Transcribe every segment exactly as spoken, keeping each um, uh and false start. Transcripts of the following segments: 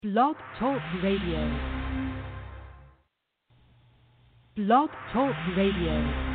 Blog Talk Radio. Blog Talk Radio.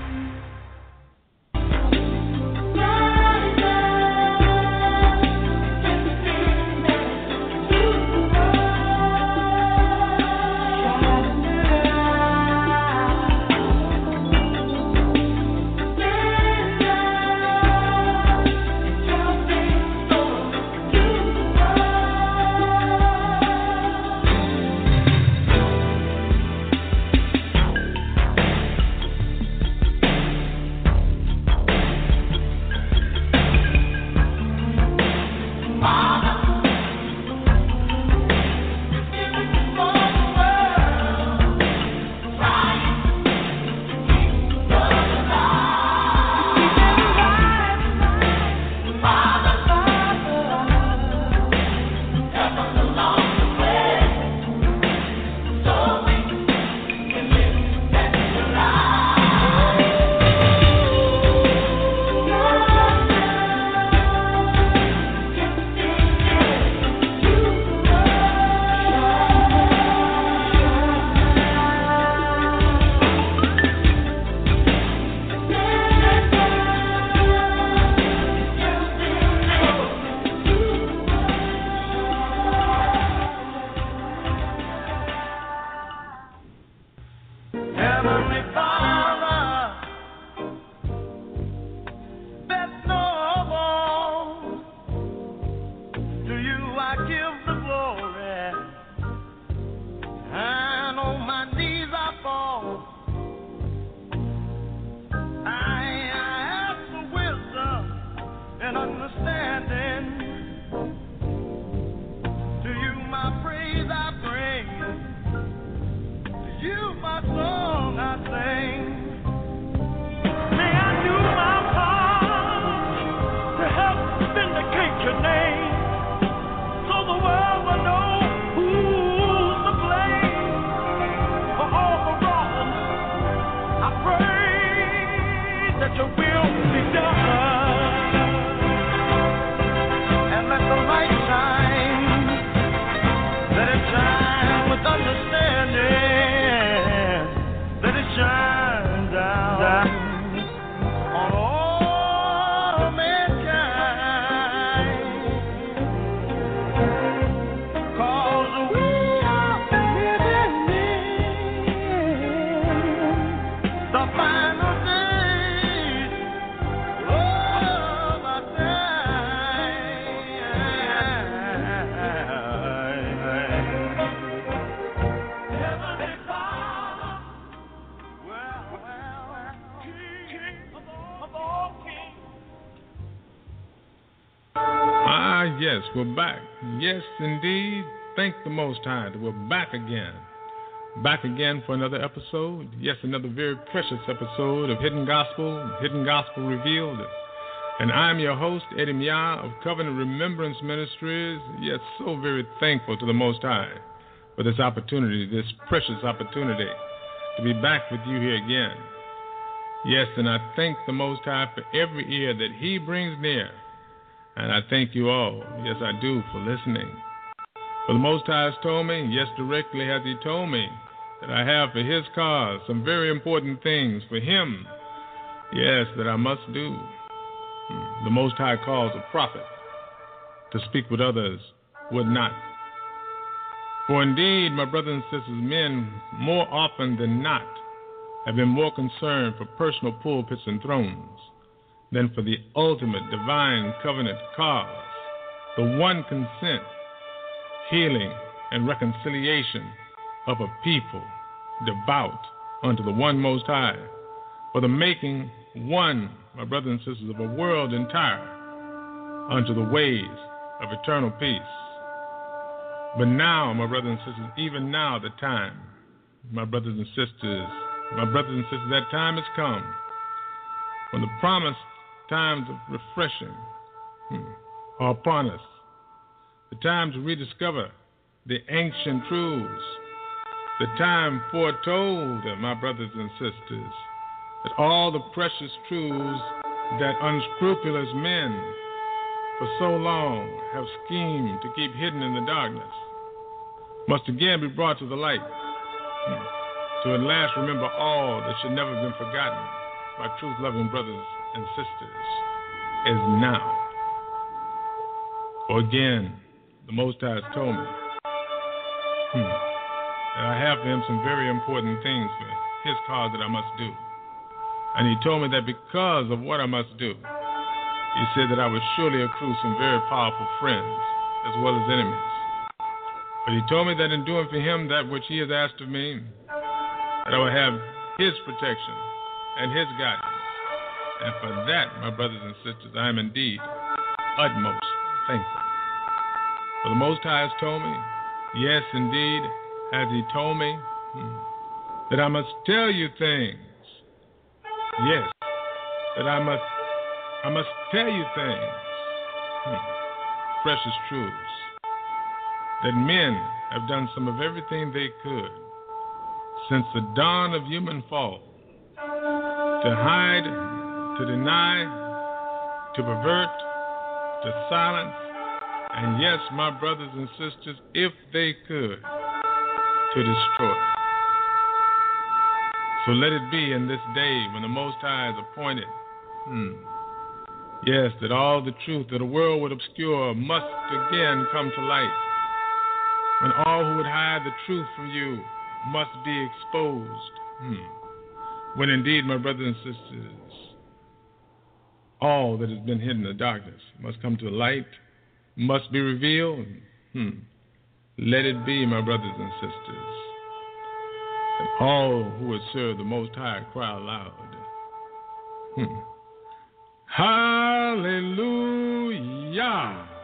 Yes, we're back. Yes, indeed. Thank the Most High that we're back again. Back again for another episode. Yes, another very precious episode of Hidden Gospel, Hidden Gospel Revealed. And I'm your host, Eddie Mia of Covenant Remembrance Ministries. Yes, so very thankful to the Most High for this opportunity, this precious opportunity to be back with you here again. Yes, and I thank the Most High for every ear that He brings near. And I thank you all, yes I do, for listening. For the Most High has told me, yes directly has He told me, that I have for His cause some very important things for Him, yes, that I must do. The Most High calls a prophet to speak what others would not. For indeed, my brothers and sisters, men more often than not have been more concerned for personal pulpits and thrones than for the ultimate divine covenant cause, the one consent, healing, and reconciliation of a people devout unto the one Most High, for the making one, my brothers and sisters, of a world entire unto the ways of eternal peace. But now, my brothers and sisters, even now the time, my brothers and sisters, my brothers and sisters, that time has come when the promised times of refreshing hmm, are upon us. The time to rediscover the ancient truths. The time foretold, my brothers and sisters, that all the precious truths that unscrupulous men for so long have schemed to keep hidden in the darkness. must again be brought to the light, to at last remember all that should never have been forgotten by truth-loving brothers and sisters, is now. For again, the Most High has told me hmm, that I have for him some very important things for his cause that I must do. And he told me that because of what I must do, he said that I would surely accrue some very powerful friends as well as enemies. But he told me that in doing for him that which he has asked of me, that I will have his protection and his guidance. And for that, my brothers and sisters, I am indeed utmost thankful. For the Most High has told me, yes, indeed, has he told me, hmm, that I must tell you things. Yes, that I must, I must tell you things, hmm, precious truths, that men have done some of everything they could since the dawn of human fall, to hide, to deny, to pervert, to silence, and yes, my brothers and sisters, if they could, to destroy. So let it be in this day when the Most High is appointed, hmm, yes, that all the truth that the world would obscure must again come to light, when all who would hide the truth from you must be exposed. Hmm. When indeed, my brothers and sisters, all that has been hidden in the darkness must come to the light, must be revealed. Hmm. Let it be, my brothers and sisters, that all who would serve the Most High cry aloud. Hmm. Hallelujah.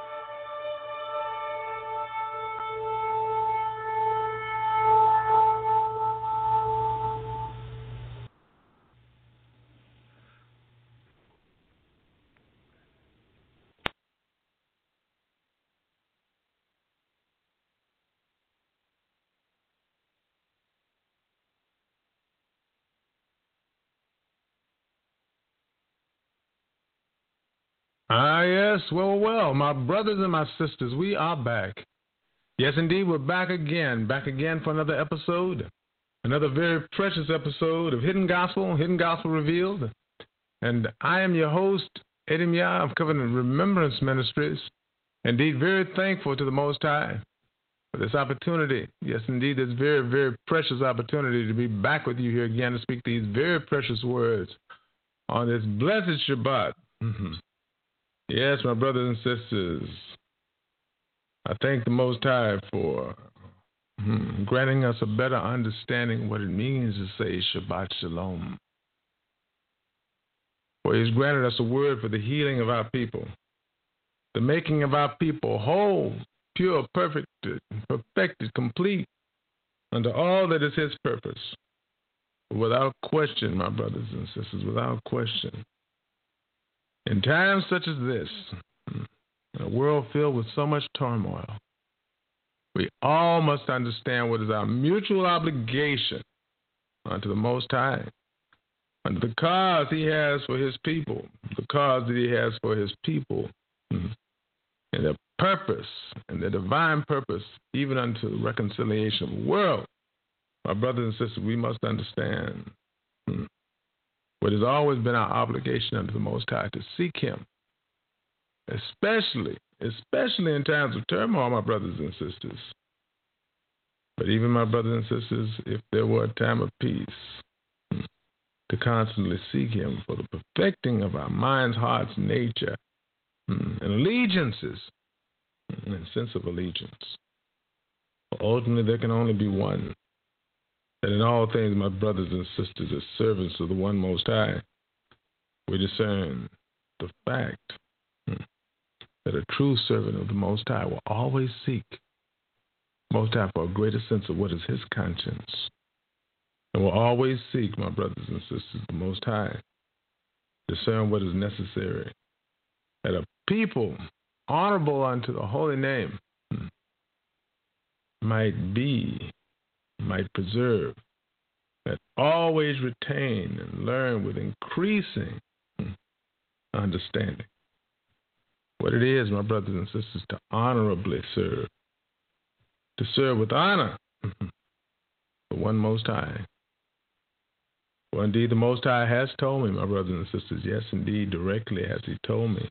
Ah, yes, well, well, my brothers and my sisters, we are back. Yes, indeed, we're back again, back again for another episode, another very precious episode of Hidden Gospel, Hidden Gospel Revealed. And I am your host, Eddie Mia of Covenant Remembrance Ministries. Indeed, very thankful to the Most High for this opportunity. Yes, indeed, this very, very precious opportunity to be back with you here again to speak these very precious words on this blessed Shabbat. Mm-hmm. Yes, my brothers and sisters, I thank the Most High for hmm, granting us a better understanding of what it means to say Shabbat Shalom. For He's granted us a word for the healing of our people, the making of our people whole, pure, perfect, perfected, complete, unto all that is His purpose. Without question, my brothers and sisters, without question. In times such as this, in a world filled with so much turmoil, we all must understand what is our mutual obligation unto the Most High, unto the cause He has for His people, the cause that He has for His people, and the purpose, and the divine purpose, even unto the reconciliation of the world. My brothers and sisters, we must understand what has always been our obligation unto the Most High, to seek Him, especially, especially in times of turmoil, my brothers and sisters. But even, my brothers and sisters, if there were a time of peace, to constantly seek Him for the perfecting of our minds, hearts, nature, and allegiances, and sense of allegiance. For ultimately, there can only be one. That in all things, my brothers and sisters, as servants of the one Most High, we discern the fact that a true servant of the Most High will always seek Most High for a greater sense of what is His conscience, and will always seek, my brothers and sisters, the Most High, discern what is necessary, that a people honorable unto the holy name might be, might preserve, that always retain and learn with increasing understanding what it is, my brothers and sisters, to honorably serve, to serve with honor the one Most High. For indeed, the Most High has told me, my brothers and sisters, yes, indeed, directly as He told me,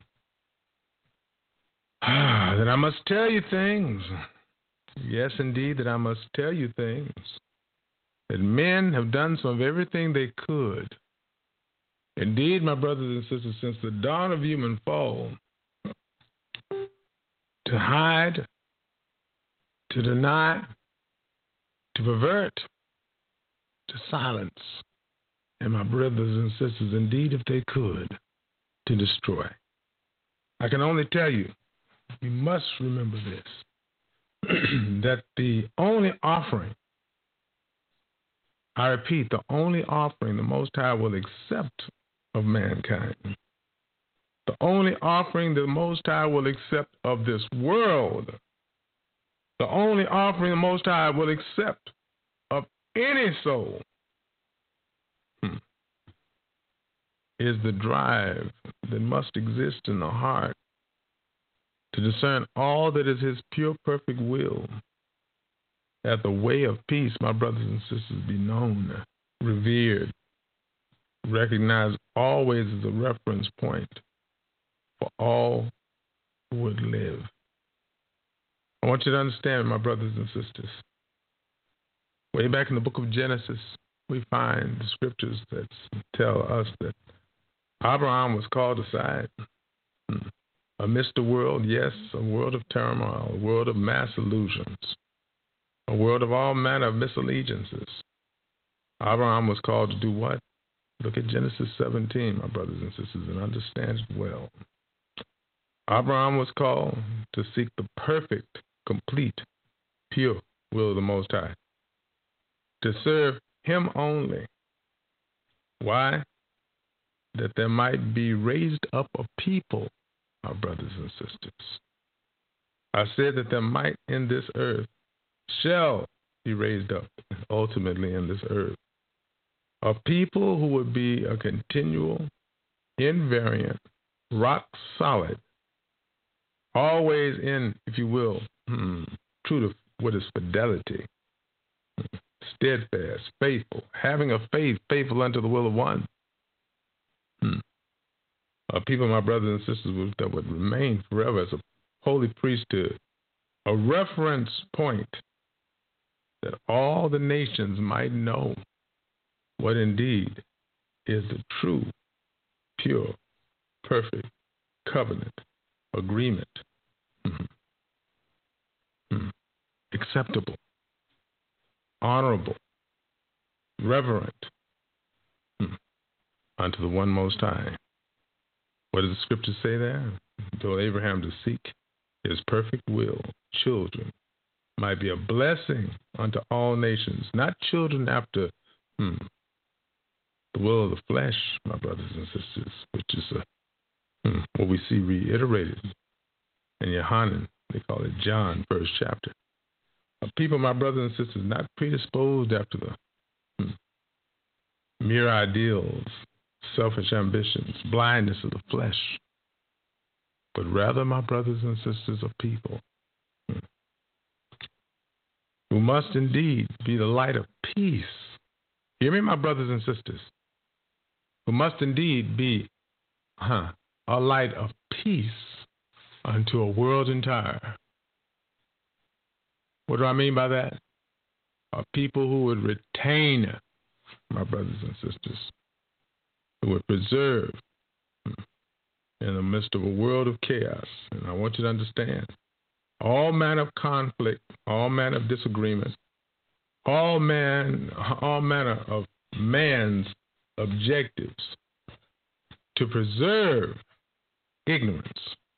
that I must tell you things. Yes, indeed, that I must tell you things. That men have done some of everything they could. Indeed, my brothers and sisters, since the dawn of human fall, to hide, to deny, to pervert, to silence, and my brothers and sisters, indeed, if they could, to destroy. I can only tell you, you must remember this, that the only offering, I repeat, the only offering the Most High will accept of mankind, the only offering the Most High will accept of this world, the only offering the Most High will accept of any soul, hmm, is the drive that must exist in the heart to discern all that is His pure, perfect will, that the way of peace, my brothers and sisters, be known, revered, recognized always as a reference point for all who would live. I want you to understand, my brothers and sisters, way back in the book of Genesis, we find the scriptures that tell us that Abraham was called aside amidst the world, yes, a world of turmoil, a world of mass illusions, a world of all manner of misallegiances. Abraham was called to do what? Look at Genesis seventeen, my brothers and sisters, and understand it well. Abraham was called to seek the perfect, complete, pure will of the Most High, to serve Him only. Why? That there might be raised up a people, our brothers and sisters. I said that there might in this earth, shall be raised up ultimately in this earth, a people who would be a continual, invariant, rock solid, always in, if you will, hmm, true to what is fidelity, steadfast, faithful, having a faith, faithful unto the will of one. Hmm. Uh, people, my brothers and sisters, that would remain forever as a holy priesthood, a reference point that all the nations might know what indeed is the true, pure, perfect covenant, agreement, mm-hmm. Mm-hmm. acceptable, honorable, reverent mm-hmm. unto the one Most High. What does the scripture say there? Told Abraham to seek His perfect will, children might be a blessing unto all nations, not children after hmm, the will of the flesh, my brothers and sisters, which is a, hmm, what we see reiterated in Yohanan. They call it John, first chapter. A people, my brothers and sisters, not predisposed after the hmm, mere ideals, selfish ambitions, blindness of the flesh, but rather, my brothers and sisters, of people hmm, who must indeed be the light of peace. Hear me, my brothers and sisters, who must indeed be huh, a light of peace unto a world entire. What do I mean by that? A people who would retain, my brothers and sisters, who would preserve in the midst of a world of chaos. And I want you to understand, all manner of conflict, all manner of disagreement, all man, all manner of man's objectives to preserve ignorance.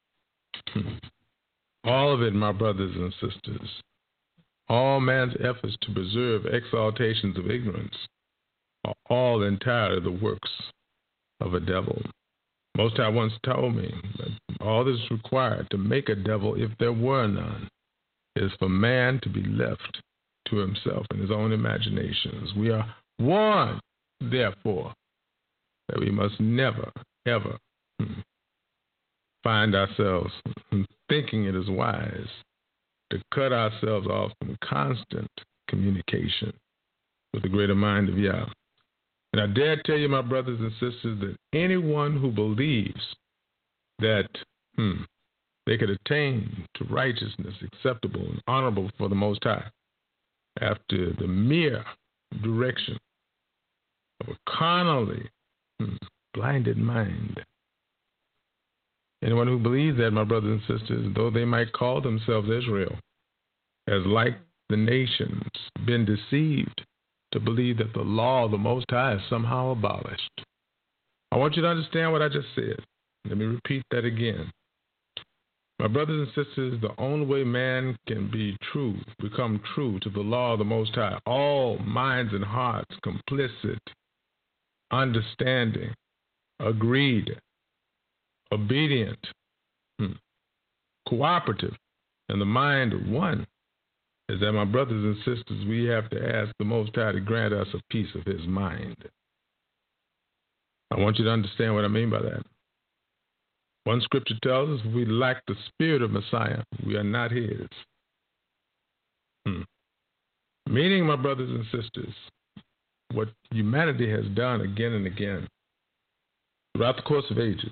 All of it, my brothers and sisters, all man's efforts to preserve exaltations of ignorance are all entirely the works of a devil. Most High once told me that all that is required to make a devil, if there were none, is for man to be left to himself and his own imaginations. We are warned, therefore, that we must never, ever hmm, find ourselves thinking it is wise to cut ourselves off from constant communication with the greater mind of Yah. And I dare tell you, my brothers and sisters, that anyone who believes that hmm, they could attain to righteousness acceptable and honorable for the Most High after the mere direction of a carnally hmm, blinded mind. Anyone who believes that, my brothers and sisters, though they might call themselves Israel, has, like the nations, been deceived to believe that the law of the Most High is somehow abolished. I want you to understand what I just said. Let me repeat that again. My brothers and sisters, the only way man can be true, become true to the law of the Most High, all minds and hearts complicit, understanding, agreed, obedient, hmm, cooperative, and the mind of one, is that, my brothers and sisters, we have to ask the Most High to grant us a piece of his mind. I want you to understand what I mean by that. One scripture tells us if we lack the spirit of Messiah, we are not his. Hmm. Meaning, my brothers and sisters, what humanity has done again and again throughout the course of ages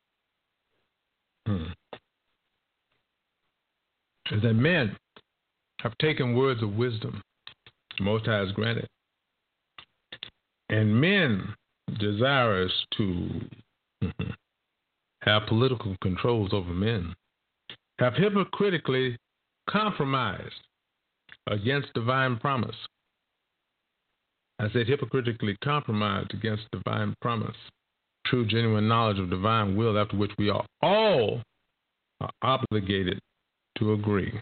hmm, is that men have taken words of wisdom the Most High has granted, and men desirous to mm-hmm, have political controls over men have hypocritically compromised against divine promise. I said hypocritically compromised against divine promise, true, genuine knowledge of divine will, after which we are all are obligated to agree.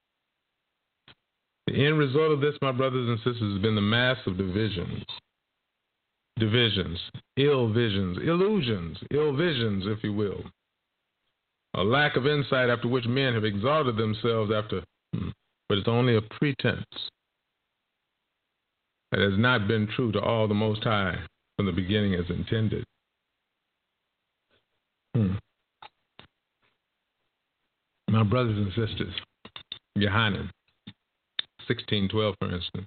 The end result of this, my brothers and sisters, has been the mass of divisions. Divisions, ill visions, illusions, ill visions, if you will. A lack of insight after which men have exalted themselves after, but it's only a pretense. It has not been true to all the Most High from the beginning as intended. Hmm. My brothers and sisters, Yohanan sixteen twelve, for instance,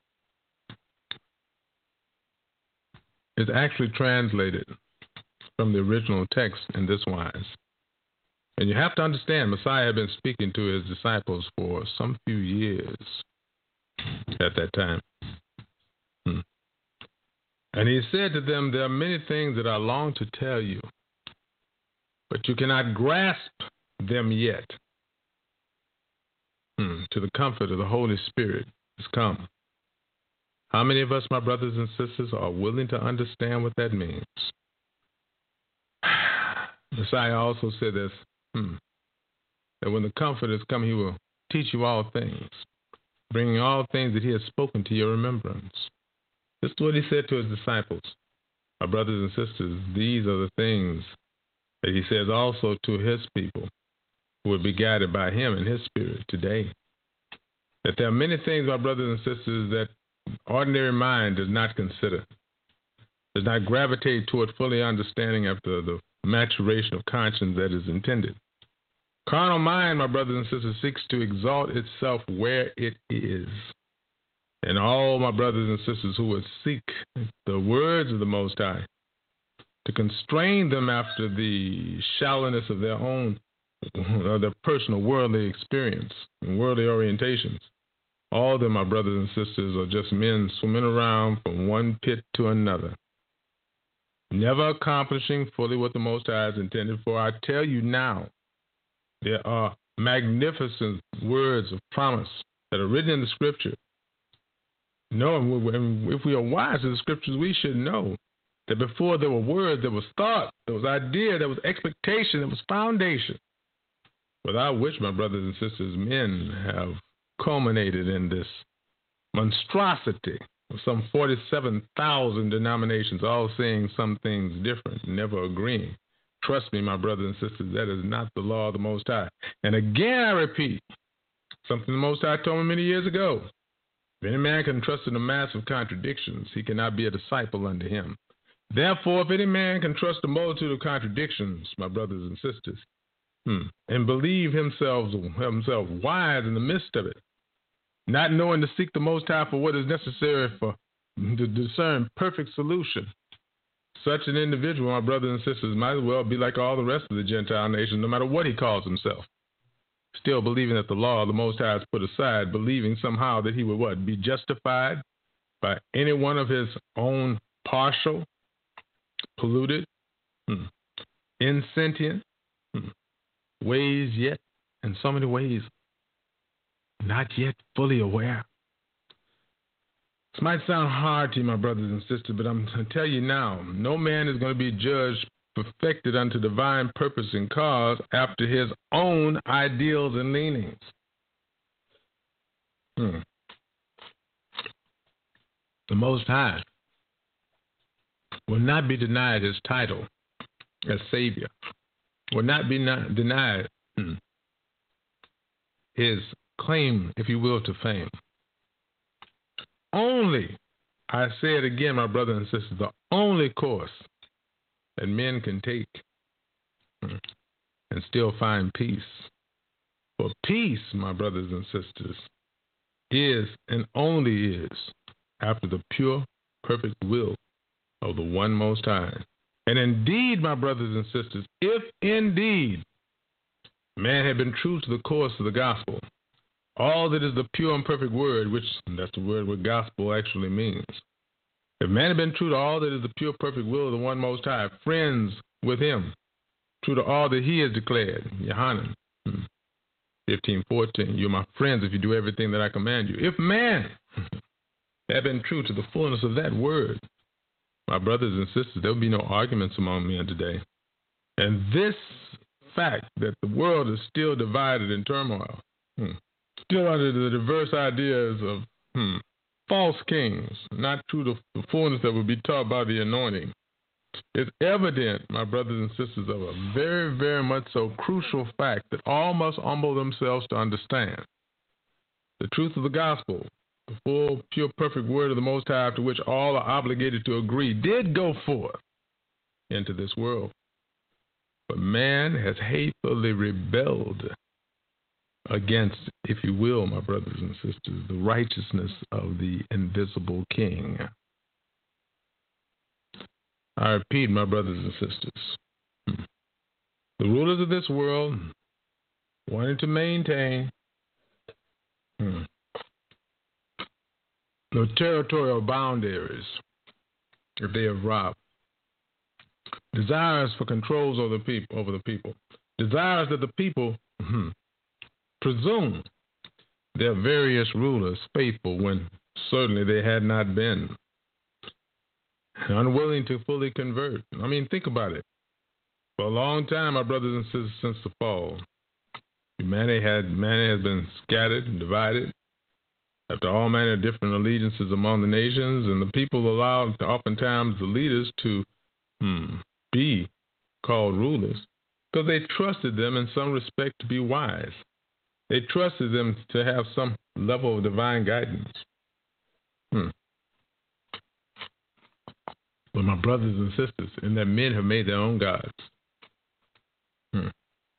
is actually translated from the original text in this wise. And you have to understand, Messiah had been speaking to his disciples for some few years at that time. Hmm. And he said to them, there are many things that I long to tell you, but you cannot grasp them yet. Hmm. To the comfort of the Holy Spirit has come. How many of us, my brothers and sisters, are willing to understand what that means? Messiah also said this, hmm, that when the Comforter has come, he will teach you all things, bringing all things that he has spoken to your remembrance. This is what he said to his disciples. My brothers and sisters, these are the things that he says also to his people who will be guided by him and his spirit today. That there are many things, my brothers and sisters, that ordinary mind does not consider, does not gravitate toward fully understanding after the maturation of conscience that is intended. Carnal mind, my brothers and sisters, seeks to exalt itself where it is. And all my brothers and sisters who would seek the words of the Most High to constrain them after the shallowness of their own, or their personal worldly experience and worldly orientations. All of them, my brothers and sisters, are just men swimming around from one pit to another, never accomplishing fully what the Most High has intended. For I tell you now, there are magnificent words of promise that are written in the Scripture. No, and if we are wise to the Scriptures, we should know that before there were words, there was thought, there was idea, there was expectation, there was foundation, without which, my brothers and sisters, men have culminated in this monstrosity of some forty-seven thousand denominations, all saying some things different, never agreeing. Trust me, my brothers and sisters, that is not the law of the Most High. And again, I repeat, something the Most High told me many years ago. If any man can trust in a mass of contradictions, he cannot be a disciple unto him. Therefore, if any man can trust a multitude of contradictions, my brothers and sisters, hmm, and believe himself, himself wise in the midst of it, not knowing to seek the Most High for what is necessary for to discern perfect solution. Such an individual, my brothers and sisters, might as well be like all the rest of the Gentile nations, no matter what he calls himself. Still believing that the law of the Most High is put aside, believing somehow that he would what? Be justified by any one of his own partial, polluted, hmm, insentient hmm, ways yet, in so many ways, not yet fully aware. This might sound hard to you, my brothers and sisters, but I'm going to tell you now, no man is going to be judged perfected unto divine purpose and cause after his own ideals and leanings. Hmm. The Most High will not be denied his title as Savior, will not be not denied hmm, his claim, if you will, to fame. Only, I say it again, my brothers and sisters, the only course that men can take hmm, and still find peace. For peace, my brothers and sisters, is and only is after the pure, perfect will of the one Most High. And indeed, my brothers and sisters, if indeed man had been true to the course of the gospel, all that is the pure and perfect word, which that's the word what gospel actually means. If man had been true to all that is the pure, perfect will of the one Most High, friends with him, true to all that he has declared, Yohanan fifteen fourteen, you're my friends if you do everything that I command you. If man had been true to the fullness of that word, my brothers and sisters, there will be no arguments among men today. And this fact that the world is still divided in turmoil, hmm, still under the diverse ideas of hmm, false kings, not true to the fullness that would be taught by the anointing, is evident, my brothers and sisters, of a very, very much so crucial fact that all must humble themselves to understand. The truth of the gospel, the full, pure, perfect word of the Most High, after which all are obligated to agree, did go forth into this world. But man has hatefully rebelled against, if you will, my brothers and sisters, the righteousness of the invisible King. I repeat, my brothers and sisters, the rulers of this world wanting to maintain hmm, no territorial boundaries if they have robbed, desires for controls over the people, over the people, desires that the people hmm, presume their various rulers faithful when certainly they had not been, unwilling to fully convert. I mean, think about it. For a long time, my brothers and sisters, since the fall, humanity had humanity has been scattered and divided after all manner of different allegiances among the nations, and the people allowed oftentimes the leaders to hmm, be called rulers because they trusted them in some respect to be wise. They trusted them to have some level of divine guidance. Hmm. But my brothers and sisters, in that men have made their own gods. Hmm.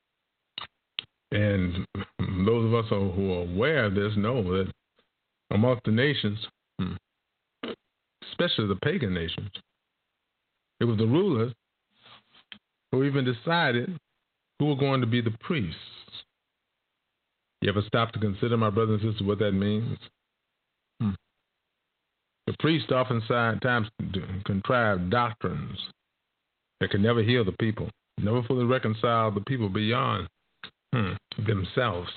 And those of us who are aware of this know that amongst the nations, hmm, especially the pagan nations, it was the rulers who even decided who were going to be the priests. You ever stop to consider, my brothers and sisters, what that means? Hmm. The priests oftentimes contrive doctrines that can never heal the people, never fully reconcile the people beyond hmm, themselves,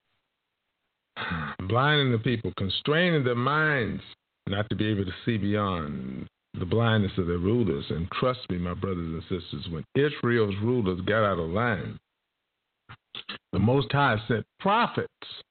blinding the people, constraining their minds not to be able to see beyond the blindness of their rulers. And trust me, my brothers and sisters, when Israel's rulers got out of line, the Most High sent prophets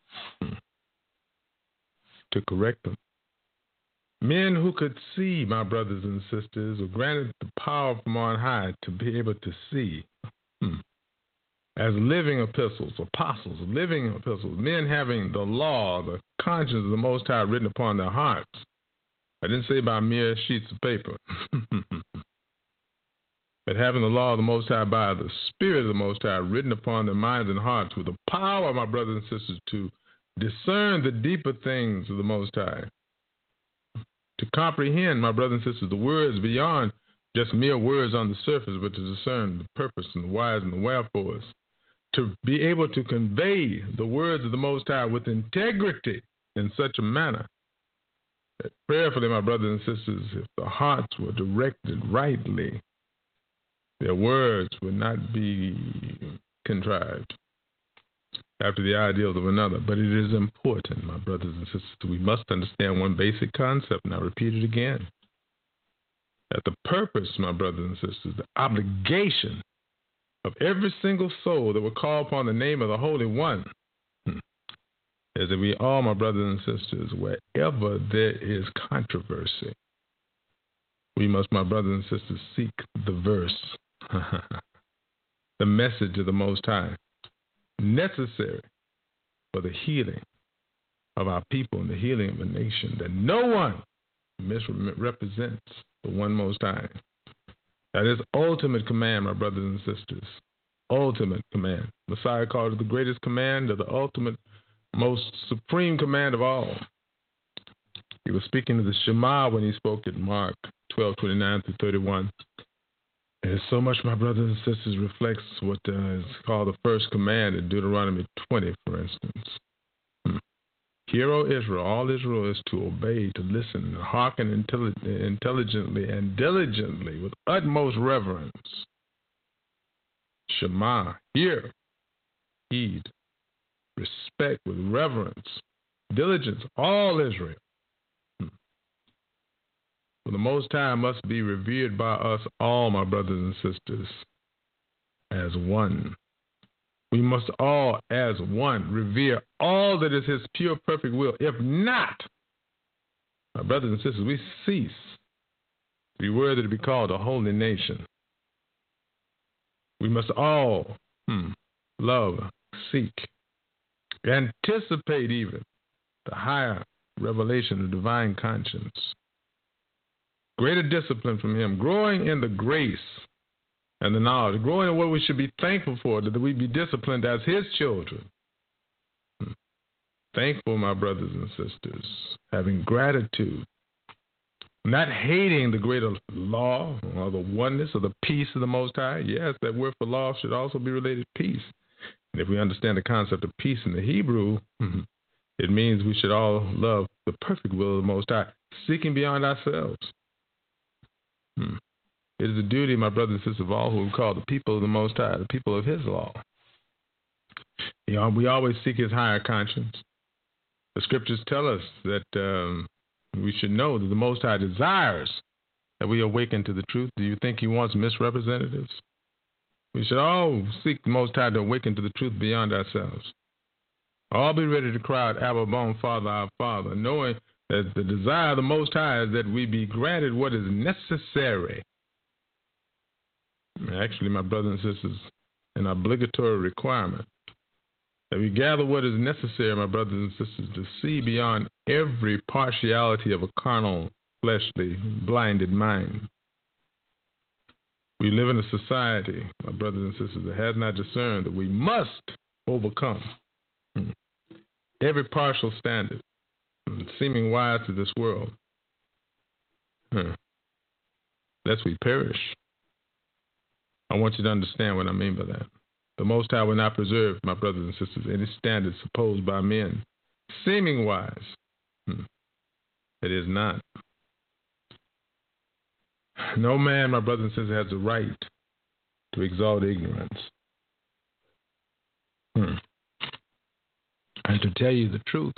to correct them. Men who could see, my brothers and sisters, were granted the power from on high to be able to see hmm, as living epistles, apostles, living epistles, men having the law, the conscience of the Most High written upon their hearts. I didn't say by mere sheets of paper. But having the law of the Most High by the Spirit of the Most High written upon their minds and hearts with the power, my brothers and sisters, to discern the deeper things of the Most High, to comprehend, my brothers and sisters, the words beyond just mere words on the surface, but to discern the purpose and the whys and the wherefores, to be able to convey the words of the Most High with integrity in such a manner that prayerfully, my brothers and sisters, if the hearts were directed rightly, their words would not be contrived after the ideals of another. But it is important, my brothers and sisters, we must understand one basic concept, and I repeat it again, that the purpose, my brothers and sisters, the obligation of every single soul that will call upon the name of the Holy One is that we all, my brothers and sisters, wherever there is controversy, we must, my brothers and sisters, seek the verse, the message of the Most High, necessary for the healing of our people and the healing of a nation, that no one misrepresents the one Most High. That is ultimate command, my brothers and sisters. Ultimate command. Messiah called it the greatest command, or the ultimate, most supreme command of all. He was speaking to the Shema when he spoke at Mark twelve, twenty-nine through thirty-one. There's so much, my brothers and sisters, reflects what uh, is called the first command in Deuteronomy twenty, for instance. Hmm. Hear, O Israel, all Israel is to obey, to listen, and hearken intelli- intelligently and diligently with utmost reverence. Shema, hear, heed, respect with reverence, diligence, all Israel. Hmm. For the Most High must be revered by us all, my brothers and sisters, as one. We must all, as one, revere all that is His pure, perfect will. If not, my brothers and sisters, we cease to be worthy to be called a holy nation. We must all hmm, love, seek, anticipate even the higher revelation of divine conscience, greater discipline from Him, growing in the grace and the knowledge, growing in what we should be thankful for, that we be disciplined as His children. Hmm. Thankful, my brothers and sisters, having gratitude, not hating the greater law or the oneness or the peace of the Most High. Yes, that word for law should also be related to peace. And if we understand the concept of peace in the Hebrew, hmm, it means we should all love the perfect will of the Most High, seeking beyond ourselves. Hmm. It is the duty, my brothers and sisters, of all who are called the people of the Most High, the people of His law. You know, we always seek His higher conscience. The scriptures tell us that um, we should know that the Most High desires that we awaken to the truth. Do you think He wants misrepresentatives? We should all seek the Most High to awaken to the truth beyond ourselves. All be ready to cry out, Abba, Bon, Father, our Father, knowing that the desire of the Most High is that we be granted what is necessary. Actually, my brothers and sisters, an obligatory requirement that we gather what is necessary, my brothers and sisters, to see beyond every partiality of a carnal, fleshly, blinded mind. We live in a society, my brothers and sisters, that has not discerned that we must overcome every partial standard seeming wise to this world, lest we perish. I want you to understand what I mean by that. The Most High will not preserve, my brothers and sisters, any standards supposed by men, seeming wise. Hmm. It is not. No man, my brothers and sisters, has the right to exalt ignorance. Hmm. And to tell you the truth,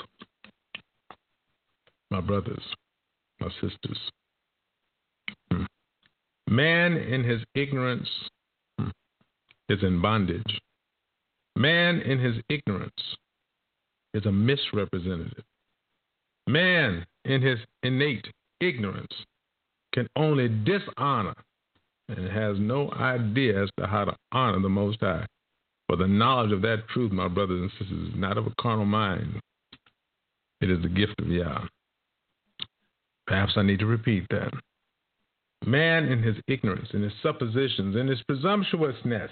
my brothers, my sisters, hmm. man in his ignorance is in bondage. Man in his ignorance is a misrepresentative. Man in his innate ignorance can only dishonor and has no idea as to how to honor the Most High. For the knowledge of that truth, my brothers and sisters, is not of a carnal mind. It is the gift of Yah. Perhaps I need to repeat that. Man in his ignorance, in his suppositions, in his presumptuousness,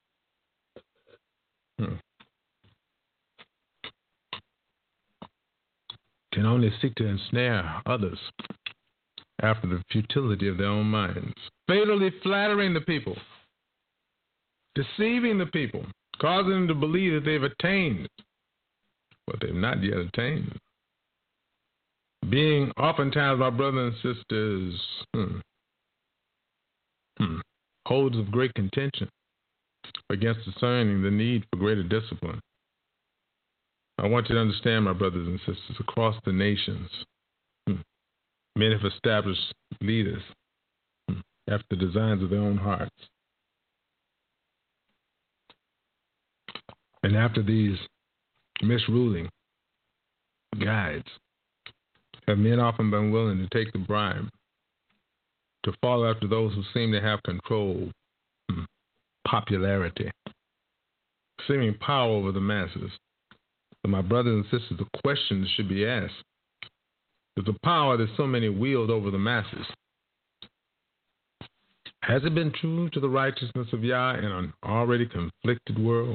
hmm, can only seek to ensnare others after the futility of their own minds, fatally flattering the people, deceiving the people, causing them to believe that they've attained what they've not yet attained. Being oftentimes, my brothers and sisters, hmm, hmm, holds of great contention against discerning the need for greater discipline. I want you to understand, my brothers and sisters, across the nations, hmm, men have established leaders hmm, after the designs of their own hearts. And after these misruling guides, have men often been willing to take the bribe, to follow after those who seem to have control, hmm, popularity, seeming power over the masses. So my brothers and sisters, the question that should be asked is the power that so many wield over the masses. Has it been true to the righteousness of Yah in an already conflicted world?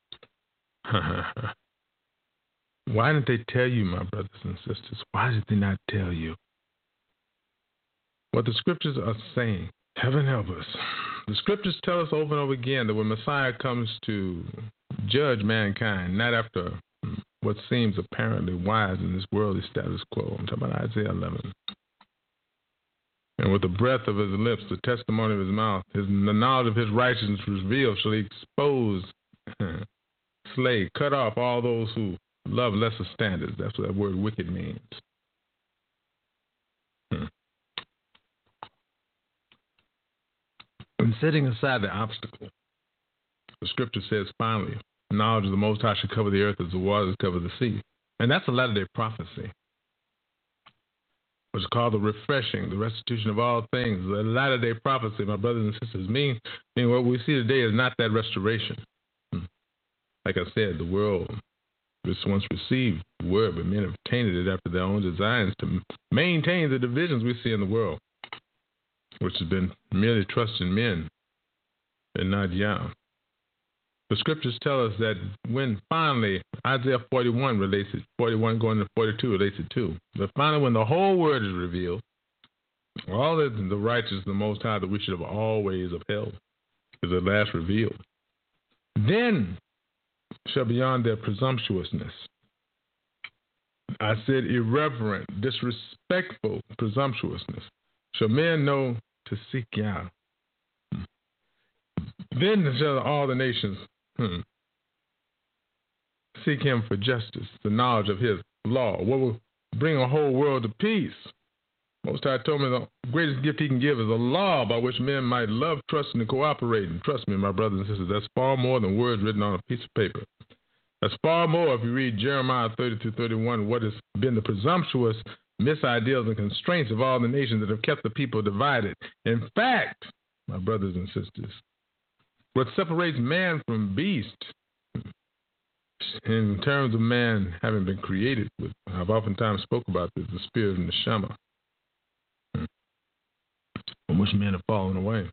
Why didn't they tell you, my brothers and sisters? Why did they not tell you? What the scriptures are saying, heaven help us. The scriptures tell us over and over again that when Messiah comes to judge mankind, not after what seems apparently wise in this worldly status quo. I'm talking about Isaiah eleven. And with the breath of his lips, the testimony of his mouth, his, the knowledge of his righteousness revealed, shall he expose, slay, cut off all those who love lesser standards. That's what that word wicked means. Hmm. And setting aside the obstacle, the scripture says finally, knowledge of the Most High should cover the earth as the waters cover the sea. And that's a latter-day prophecy, which is called the refreshing, the restitution of all things. The latter-day prophecy, my brothers and sisters, mean, mean what we see today is not that restoration. Like I said, the world just once received the word, but men have tainted it after their own designs to maintain the divisions we see in the world, which has been merely trusting men and not Yah. The scriptures tell us that when finally, Isaiah forty-one relates it, forty-one going to forty-two relates it too, but finally when the whole word is revealed, all of the righteous, the Most High that we should have always upheld is at last revealed. Then shall beyond their presumptuousness, I said irreverent, disrespectful presumptuousness, shall men know to seek Yah. Then shall all the nations hmm, seek him for justice, the knowledge of his law, what will bring a whole world to peace. Most High told me the greatest gift he can give is a law by which men might love, trust, and cooperate. And trust me, my brothers and sisters, that's far more than words written on a piece of paper. That's far more if you read Jeremiah thirty through thirty-one, what has been the presumptuous misideals and constraints of all the nations that have kept the people divided. In fact, my brothers and sisters, what separates man from beast in terms of man having been created with, I've oftentimes spoke about this, the spirit of Neshama, from which men have fallen away.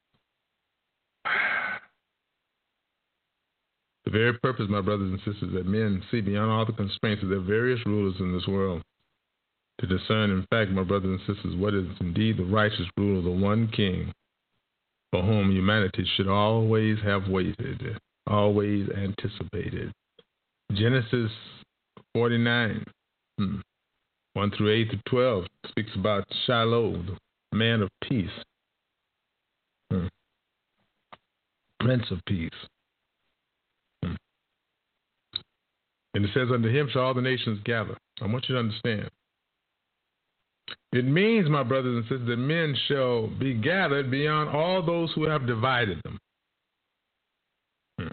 The very purpose, my brothers and sisters, that men see beyond all the constraints of their various rulers in this world, to discern, in fact, my brothers and sisters, what is indeed the righteous rule of the one king for whom humanity should always have waited, always anticipated. Genesis forty-nine, hmm, one through eight through twelve, speaks about Shiloh, the man of peace, hmm. Prince of Peace. Hmm. And it says, unto him shall all the nations gather. I want you to understand. It means, my brothers and sisters, that men shall be gathered beyond all those who have divided them. Hmm.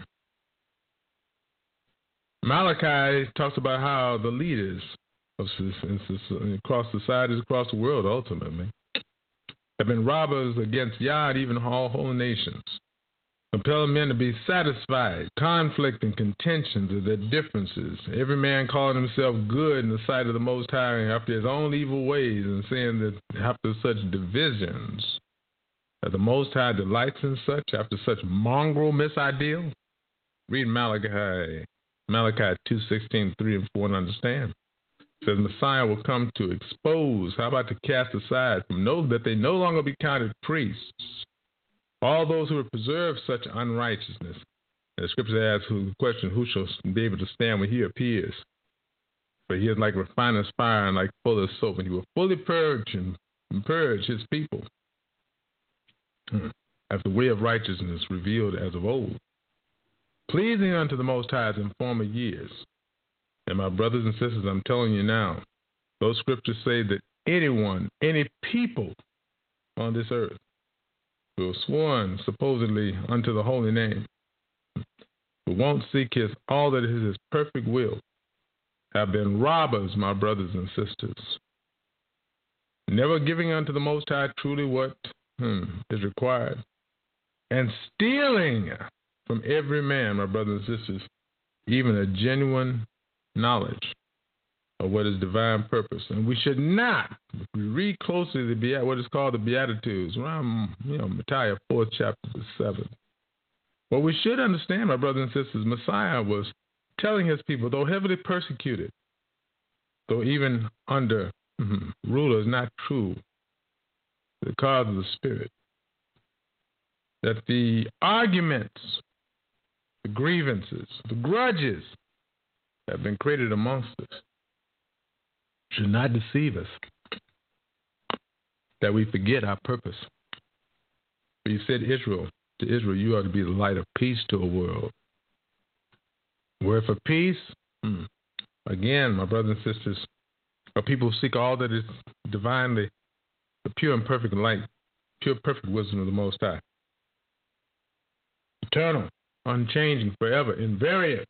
Malachi talks about how the leaders of across societies, across the world, ultimately, have been robbers against Yah and even all whole nations, compelling men to be satisfied, conflict and contentions of their differences, every man calling himself good in the sight of the Most High after his own evil ways, and saying that after such divisions, that the Most High delights in such after such mongrel misideal? Read Malachi, Malachi two sixteen, three and four and understand. It says Messiah will come to expose, how about to cast aside, from know that they no longer be counted priests, all those who have preserved such unrighteousness. And the scripture asks the question, who shall be able to stand when he appears? For he is like refiner's fire and like fuller's soap, and he will fully purge and purge his people as the way of righteousness revealed as of old, pleasing unto the Most High as in former years. And my brothers and sisters, I'm telling you now, those scriptures say that anyone, any people on this earth who have sworn supposedly unto the holy name, who won't seek his all that is his perfect will, have been robbers, my brothers and sisters, never giving unto the Most High truly what hmm, is required, and stealing from every man, my brothers and sisters, even a genuine knowledge of what is divine purpose. And we should not, if we read closely the Beat, what is called the Beatitudes, around, you know, Matthew fourth chapter seven. What we should understand, my brothers and sisters, Messiah was telling his people, though heavily persecuted, though even under mm-hmm, rulers not true, the cause of the Spirit, that the arguments, the grievances, the grudges that have been created amongst us should not deceive us, that we forget our purpose. For you said Israel, to Israel, you are to be the light of peace to a world. Where for peace, hmm, again, my brothers and sisters, our people seek all that is divinely, the pure and perfect light, pure perfect wisdom of the Most High. Eternal, unchanging, forever, invariant.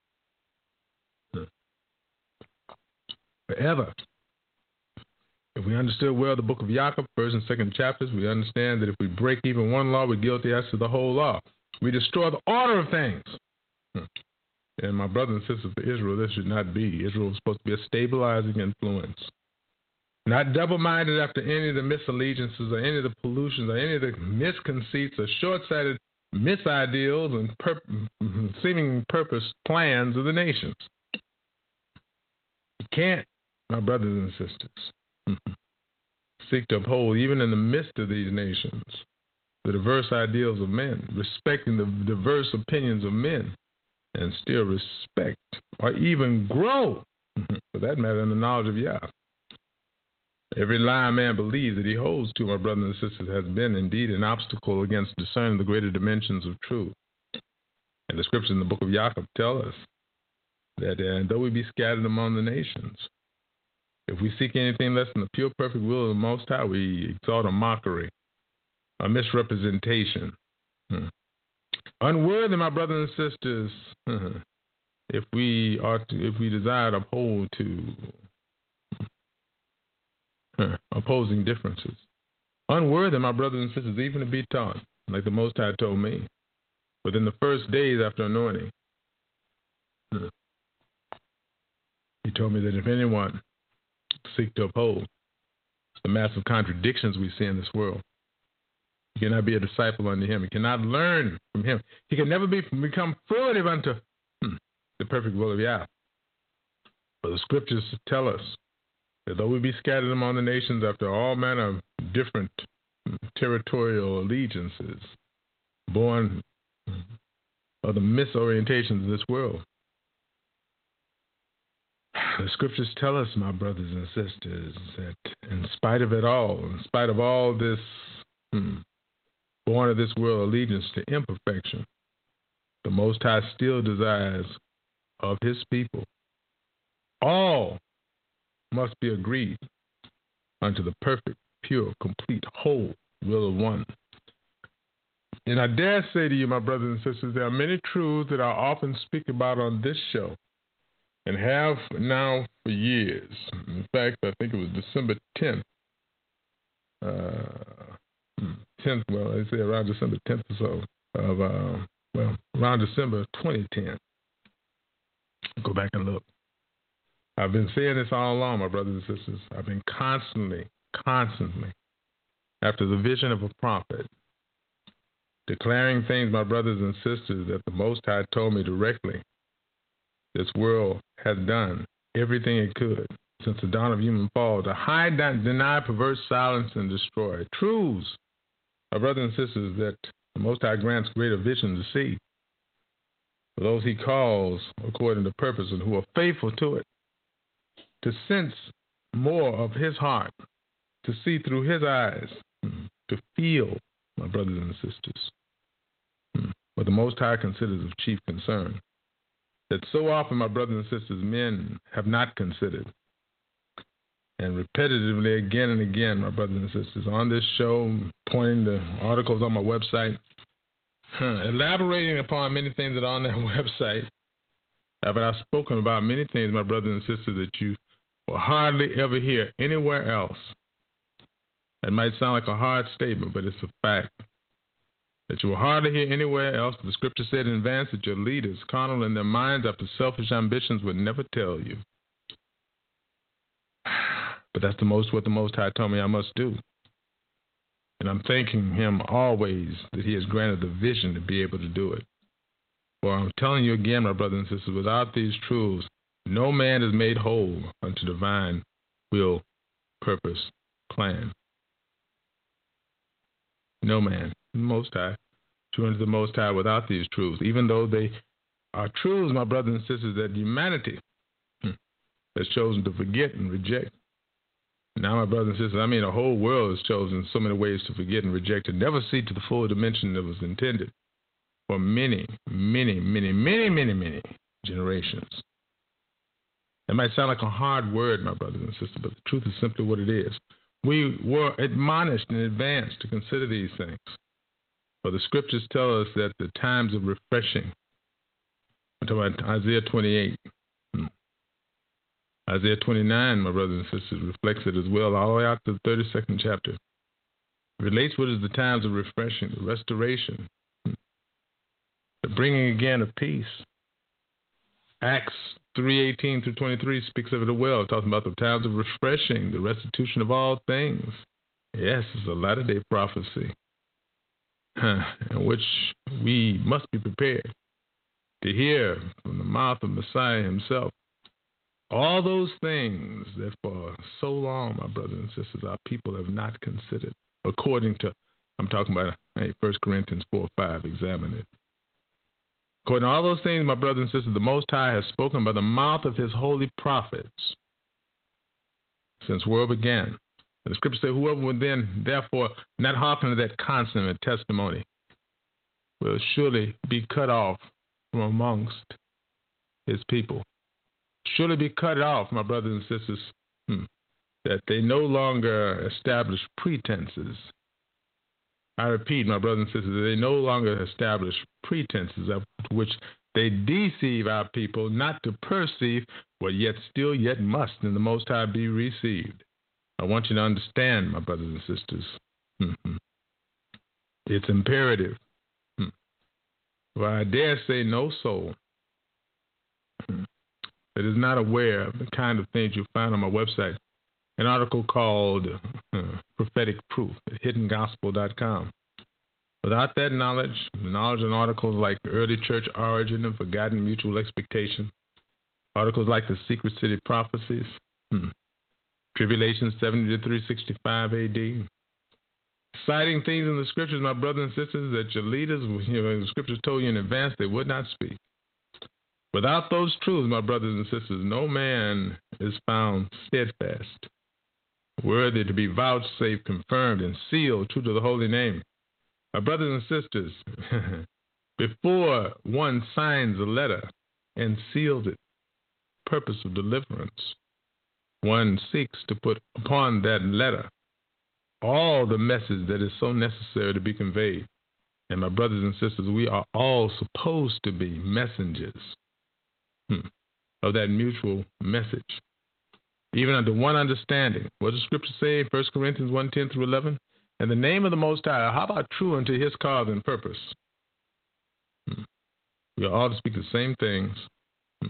Forever. If we understood well the book of Jacob, first and second chapters, we understand that if we break even one law, we're guilty as to the whole law. We destroy the order of things. And my brothers and sisters, for Israel, this should not be. Israel is supposed to be a stabilizing influence. Not double-minded after any of the misallegiances or any of the pollutions or any of the misconceits or short-sighted misideals and pur- seeming purpose plans of the nations. You can't, my brothers and sisters, seek to uphold, even in the midst of these nations, the diverse ideals of men, respecting the diverse opinions of men, and still respect or even grow, for that matter, in the knowledge of Yah. Every lie a man believes that he holds to, my brothers and sisters, has been indeed an obstacle against discerning the greater dimensions of truth. And the scriptures in the book of Jacob tell us that uh, though we be scattered among the nations, if we seek anything less than the pure, perfect will of the Most High, we exalt a mockery, a misrepresentation. Hmm. Unworthy, my brothers and sisters, hmm, if we are to, if we desire to uphold to hmm, opposing differences. Unworthy, my brothers and sisters, even to be taught, like the Most High told me, within the first days after anointing. Hmm. He told me that if anyone seek to uphold the massive contradictions we see in this world, he cannot be a disciple unto him. He cannot learn from him. He can never be become fruitive unto hmm, the perfect will of Yah. But the scriptures tell us that though we be scattered among the nations after all manner of different territorial allegiances, born of the misorientations of this world, the scriptures tell us, my brothers and sisters, that in spite of it all, in spite of all this hmm, born of this world allegiance to imperfection, the Most High still desires of his people. All must be agreed unto the perfect, pure, complete, whole will of one. And I dare say to you, my brothers and sisters, there are many truths that I often speak about on this show and have now for years. In fact, I think it was December tenth. Uh, tenth, well, I say around December tenth or so, of, uh, well, around December twenty ten. Go back and look. I've been saying this all along, my brothers and sisters. I've been constantly, constantly, after the vision of a prophet, declaring things, my brothers and sisters, that the Most High told me directly. This world has done everything it could since the dawn of human fall to hide, deny, pervert, silence, and destroy truths, my brothers and sisters, that the Most High grants greater vision to see for those He calls according to purpose and who are faithful to it, to sense more of His heart, to see through His eyes, to feel, my brothers and sisters, what the Most High considers of chief concern, that so often, my brothers and sisters, men have not considered. And repetitively, again and again, my brothers and sisters, on this show, pointing to articles on my website, elaborating upon many things that are on that website, but I've spoken about many things, my brothers and sisters, that you will hardly ever hear anywhere else. It might sound like a hard statement, but it's a fact. That you will hardly hear anywhere else. The scripture said in advance that your leaders, carnal in their minds after selfish ambitions, would never tell you. But that's the most what the Most High told me I must do. And I'm thanking Him always that He has granted the vision to be able to do it. For I'm telling you again, my brothers and sisters, without these truths, no man is made whole unto divine will, purpose, plan. No man, the Most High, true unto the Most High without these truths, even though they are truths, my brothers and sisters, that humanity has chosen to forget and reject. Now, my brothers and sisters, I mean, the whole world has chosen so many ways to forget and reject and never see to the full dimension that was intended for many, many, many, many, many, many generations. It might sound like a hard word, my brothers and sisters, but the truth is simply what it is. We were admonished in advance to consider these things. For the scriptures tell us that the times of refreshing, I'm talking about Isaiah twenty-eight, Isaiah twenty-nine, my brothers and sisters, reflects it as well, all the way out to the thirty-second chapter. It relates what is the times of refreshing, the restoration, the bringing again of peace. Acts three eighteen through twenty-three speaks of it as well, talking about the times of refreshing, the restitution of all things. Yes, it's a latter-day prophecy, huh, in which we must be prepared to hear from the mouth of Messiah Himself all those things that for so long, my brothers and sisters, our people have not considered, according to, I'm talking about hey, First Corinthians four five, examine it. According to all those things, my brothers and sisters, the Most High has spoken by the mouth of His holy prophets since world began. And the scripture says, whoever would then, therefore, not hearken to that consummate testimony will surely be cut off from amongst His people. Surely be cut off, my brothers and sisters, hmm, that they no longer establish pretenses. I repeat, my brothers and sisters, they no longer establish pretenses of which they deceive our people not to perceive what yet still yet must in the Most High be received. I want you to understand, my brothers and sisters, mm-hmm. It's imperative. Hmm. For I dare say no soul hmm, that is not aware of the kind of things you'll find on my website. An article called uh, Prophetic Proof at hidden gospel dot com. Without that knowledge, the knowledge in articles like Early Church Origin and Forgotten Mutual Expectation, articles like The Secret City Prophecies, hmm, Tribulation seventy to three sixty-five A D, citing things in the scriptures, my brothers and sisters, that your leaders, you know, the scriptures told you in advance they would not speak. Without those truths, my brothers and sisters, no man is found steadfast, worthy to be vouchsafed, confirmed, and sealed true to the holy name. My brothers and sisters, before one signs a letter and seals it, purpose of deliverance, one seeks to put upon that letter all the message that is so necessary to be conveyed. And my brothers and sisters, we are all supposed to be messengers hmm, of that mutual message. Even under one understanding. What does Scripture say in First Corinthians one ten through eleven? In the name of the Most High, how about true unto His cause and purpose? Hmm. We are all to speak the same things. Hmm.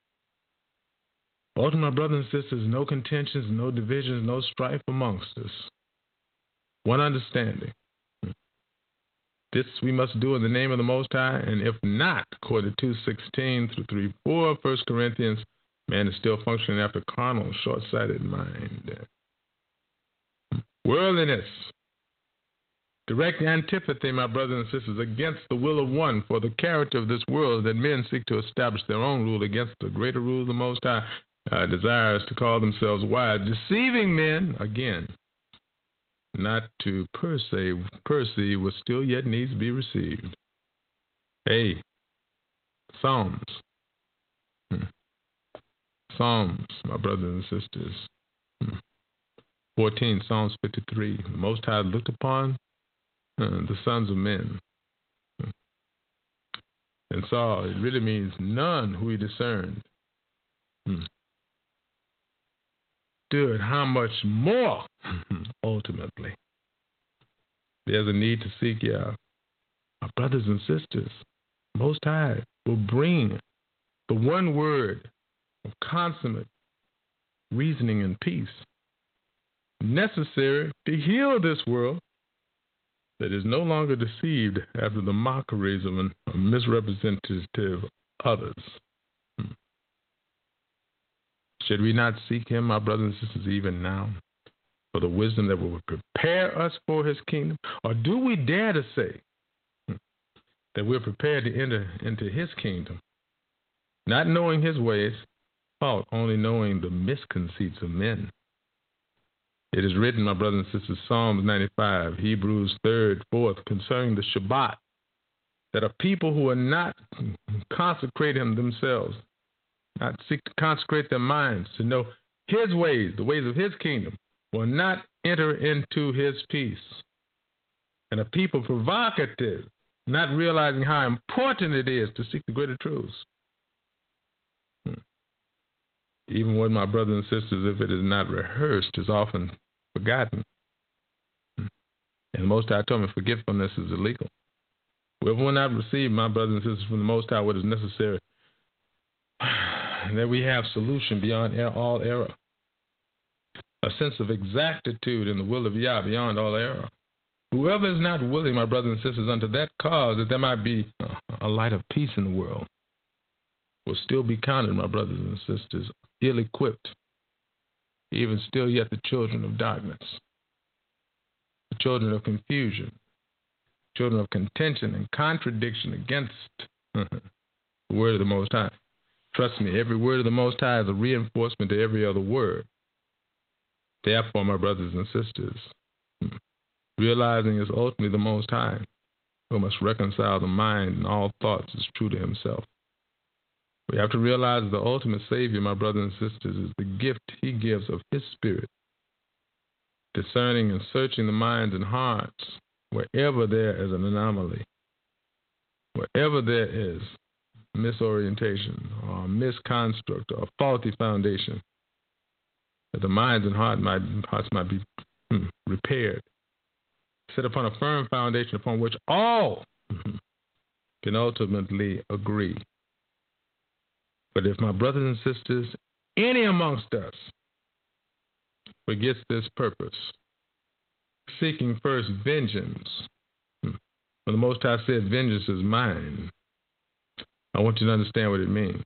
All to my brothers and sisters, no contentions, no divisions, no strife amongst us. One understanding. Hmm. This we must do in the name of the Most High, and if not, according to two sixteen through three four, First Corinthians, man is still functioning after carnal, short-sighted mind. Worldliness. Direct antipathy, my brothers and sisters, against the will of one, for the character of this world that men seek to establish their own rule against the greater rule of the Most High, uh, desires to call themselves wise, deceiving men, again, not to perceive, perceive what still yet needs to be received. Hey, Psalms. Hmm. Psalms, my brothers and sisters. Hmm. fourteen, Psalms fifty-three. The Most High looked upon Uh, the sons of men, and saw, it really means none who he discerned. Hmm. Stood how much more, ultimately. There's a need to seek Yah. Our brothers and sisters, Most High will bring the one word of consummate reasoning and peace necessary to heal this world that is no longer deceived after the mockeries of a misrepresentative others. Hmm. Should we not seek him, my brothers and sisters, even now, for the wisdom that will prepare us for his kingdom? Or do we dare to say hmm, that we're prepared to enter into his kingdom, not knowing his ways, fault only knowing the misconceits of men? It is written, my brothers and sisters, Psalms ninety-five, Hebrews third, fourth, concerning the Shabbat, that a people who are not consecrating themselves, not seek to consecrate their minds to know his ways, the ways of his kingdom, will not enter into his peace. And a people provocative, not realizing how important it is to seek the greater truths. Hmm. Even when my brothers and sisters, if it is not rehearsed, is often forgotten. And the Most High told me forgetfulness is illegal. Whoever will not receive, my brothers and sisters, from the Most High what is necessary, that we have solution beyond all error. A sense of exactitude in the will of Yah beyond all error. Whoever is not willing, my brothers and sisters, unto that cause that there might be a light of peace in the world, will still be counted, my brothers and sisters, ill-equipped, even still yet the children of darkness, the children of confusion, children of contention and contradiction against the word of the Most High. Trust me, every word of the Most High is a reinforcement to every other word. Therefore, my brothers and sisters, realizing it's ultimately the Most High who must reconcile the mind and all thoughts as true to himself. We have to realize the ultimate Savior, my brothers and sisters, is the gift he gives of his Spirit, discerning and searching the minds and hearts wherever there is an anomaly, wherever there is misorientation or misconstruct or faulty foundation, that the minds and heart might, hearts might be hmm, repaired, set upon a firm foundation upon which all hmm, can ultimately agree. But if my brothers and sisters, any amongst us, forgets this purpose, seeking first vengeance, when the Most High said, vengeance is mine, I want you to understand what it means.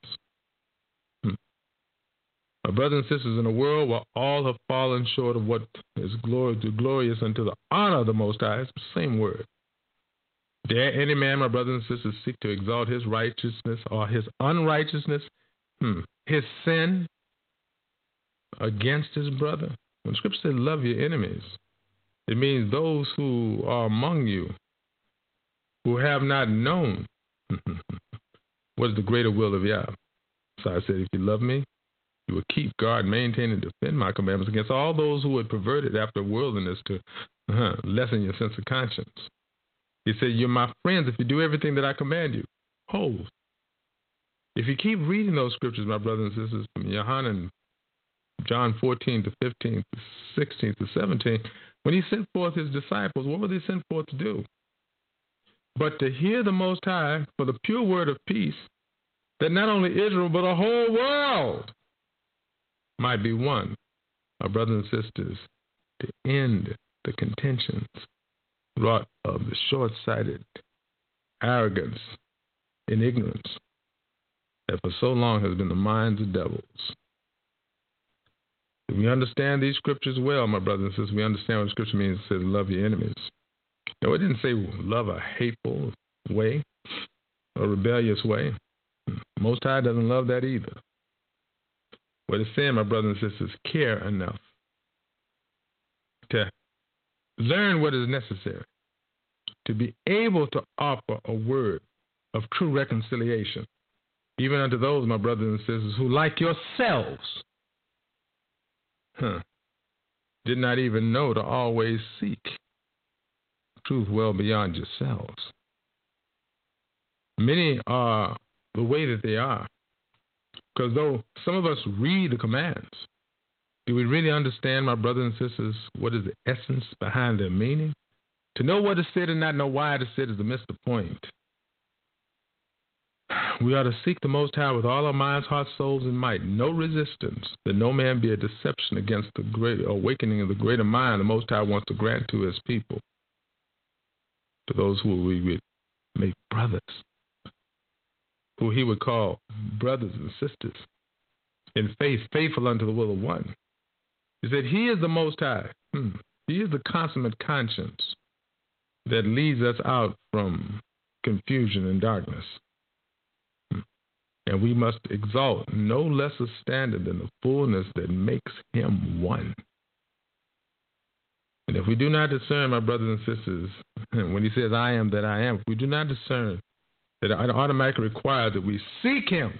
My brothers and sisters, in a world where all have fallen short of what is glorious unto the honor of the Most High, it's the same word. Dare any man, my brothers and sisters, seek to exalt his righteousness or his unrighteousness, hmm, his sin against his brother? When Scripture says love your enemies, it means those who are among you who have not known what is the greater will of Yah. So I said, if you love me, you will keep, guard, maintain, and defend my commandments against all those who would pervert it after worldliness to uh, lessen your sense of conscience. He said, you're my friends if you do everything that I command you. Oh, if you keep reading those scriptures, my brothers and sisters, from Yohanan, John fourteen to fifteen, to sixteen to seventeen, when he sent forth his disciples, what were they sent forth to do? But to hear the Most High for the pure word of peace, that not only Israel, but the whole world might be one, my brothers and sisters, to end the contentions wrought of the short-sighted arrogance and ignorance that for so long has been the minds of devils. If we understand these scriptures well, my brothers and sisters, we understand what the scripture means. It says, love your enemies. No, it didn't say love a hateful way, a rebellious way. Most High doesn't love that either. What it's saying, my brothers and sisters, care enough to learn what is necessary to be able to offer a word of true reconciliation, even unto those, my brothers and sisters, who, like yourselves, huh, did not even know to always seek truth well beyond yourselves. Many are the way that they are, because though some of us read the commands, do we really understand, my brothers and sisters, what is the essence behind their meaning? To know what is said and not know why it is said is to miss the point. We are to seek the Most High with all our minds, hearts, souls, and might. No resistance, that no man be a deception against the great awakening of the greater mind the Most High wants to grant to his people, to those who we would make brothers, who he would call brothers and sisters in faith, faithful unto the will of one. He said he is the Most High. Hmm. He is the consummate conscience that leads us out from confusion and darkness. Hmm. And we must exalt no lesser standard than the fullness that makes him one. And if we do not discern, my brothers and sisters, when he says, I am that I am, if we do not discern, that it automatically requires that we seek him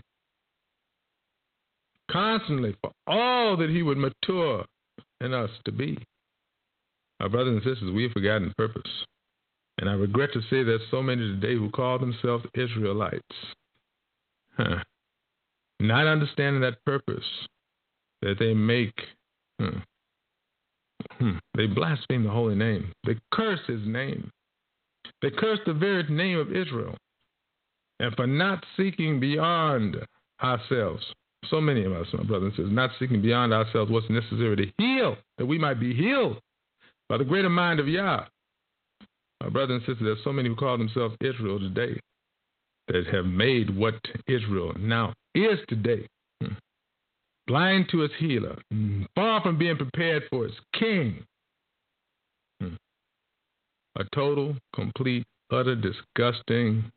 constantly for all that he would mature in us to be. My brothers and sisters, we have forgotten purpose. And I regret to say there's so many today who call themselves Israelites, huh, not understanding that purpose, that they make, hmm, hmm, they blaspheme the holy name. They curse his name. They curse the very name of Israel. And for not seeking beyond ourselves, so many of us, my brothers and sisters, not seeking beyond ourselves what's necessary to heal, that we might be healed by the greater mind of Yah. My brothers and sisters, there's so many who call themselves Israel today that have made what Israel now is today, hmm, blind to its healer, far from being prepared for its king. Hmm. A total, complete, utter, disgusting,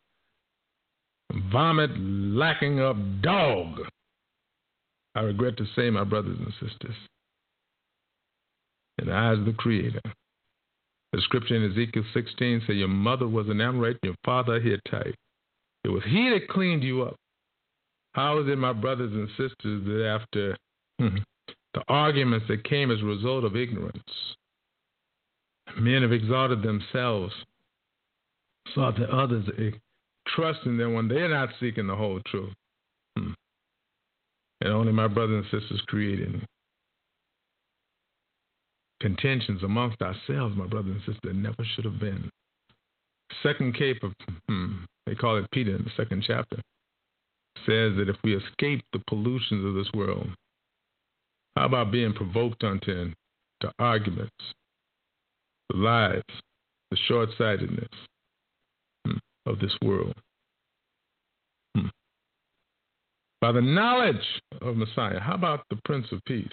vomit, lacking of dog. I regret to say, my brothers and sisters, in the eyes of the Creator, the scripture in Ezekiel sixteen says, your mother was an Amorite, your father a Hittite. It was he that cleaned you up. How is it, my brothers and sisters, that after hmm, the arguments that came as a result of ignorance, men have exalted themselves, sought the others, trusting them when they're not seeking the whole truth. Hmm. And only my brothers and sisters creating contentions amongst ourselves, my brothers and sisters, that never should have been. Second cape of, hmm, they call it Peter in the second chapter, says that if we escape the pollutions of this world, how about being provoked unto to arguments, the lies, the short-sightedness hmm, of this world? Hmm. By the knowledge of Messiah, how about the Prince of Peace?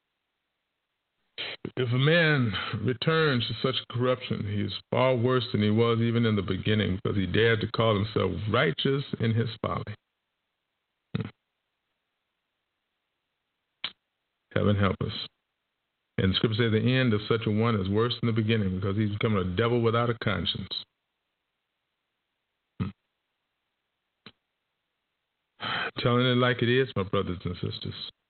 If a man returns to such corruption, he is far worse than he was even in the beginning, because he dared to call himself righteous in his folly. Hmm. Heaven help us. And the scripture says the end of such a one is worse than the beginning, because he's becoming a devil without a conscience. Hmm. Telling it like it is, my brothers and sisters.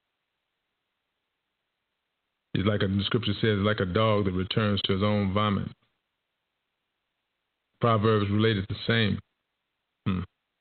He's like a, the scripture says, like a dog that returns to his own vomit. Proverbs related the same. Hmm.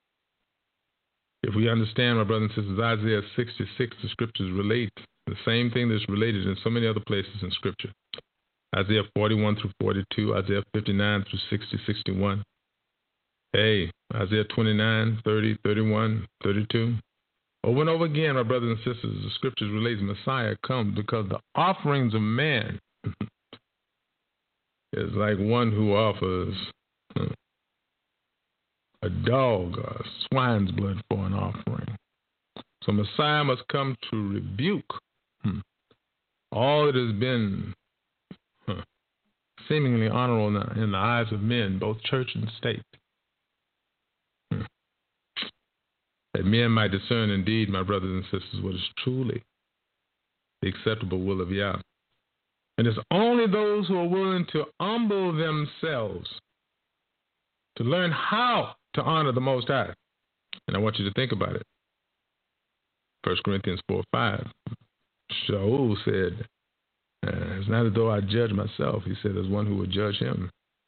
If we understand, my brothers and sisters, Isaiah sixty-six, the scriptures relate the same thing that's related in so many other places in scripture. Isaiah forty-one through forty-two, Isaiah fifty-nine through sixty, sixty-one. Hey, Isaiah twenty-nine, thirty, thirty-one, thirty-two. Over and over again, my brothers and sisters, the scriptures relate Messiah comes because the offerings of man is like one who offers uh, a dog or swine's blood for an offering. So Messiah must come to rebuke hmm, all that has been huh, seemingly honorable in the, in the eyes of men, both church and state. Hmm. That men might discern indeed, my brothers and sisters, what is truly the acceptable will of Yah. And it's only those who are willing to humble themselves to learn how to honor the Most High. And I want you to think about it. First Corinthians four five. Shaul said, uh, it's not as though I judge myself. He said, there's one who would judge him.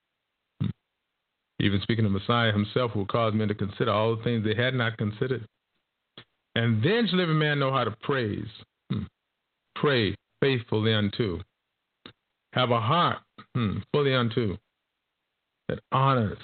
Even speaking of Messiah himself, who will cause men to consider all the things they had not considered. And then shall every man know how to praise. Hmm. Pray faithfully unto. Have a heart hmm, fully unto that honors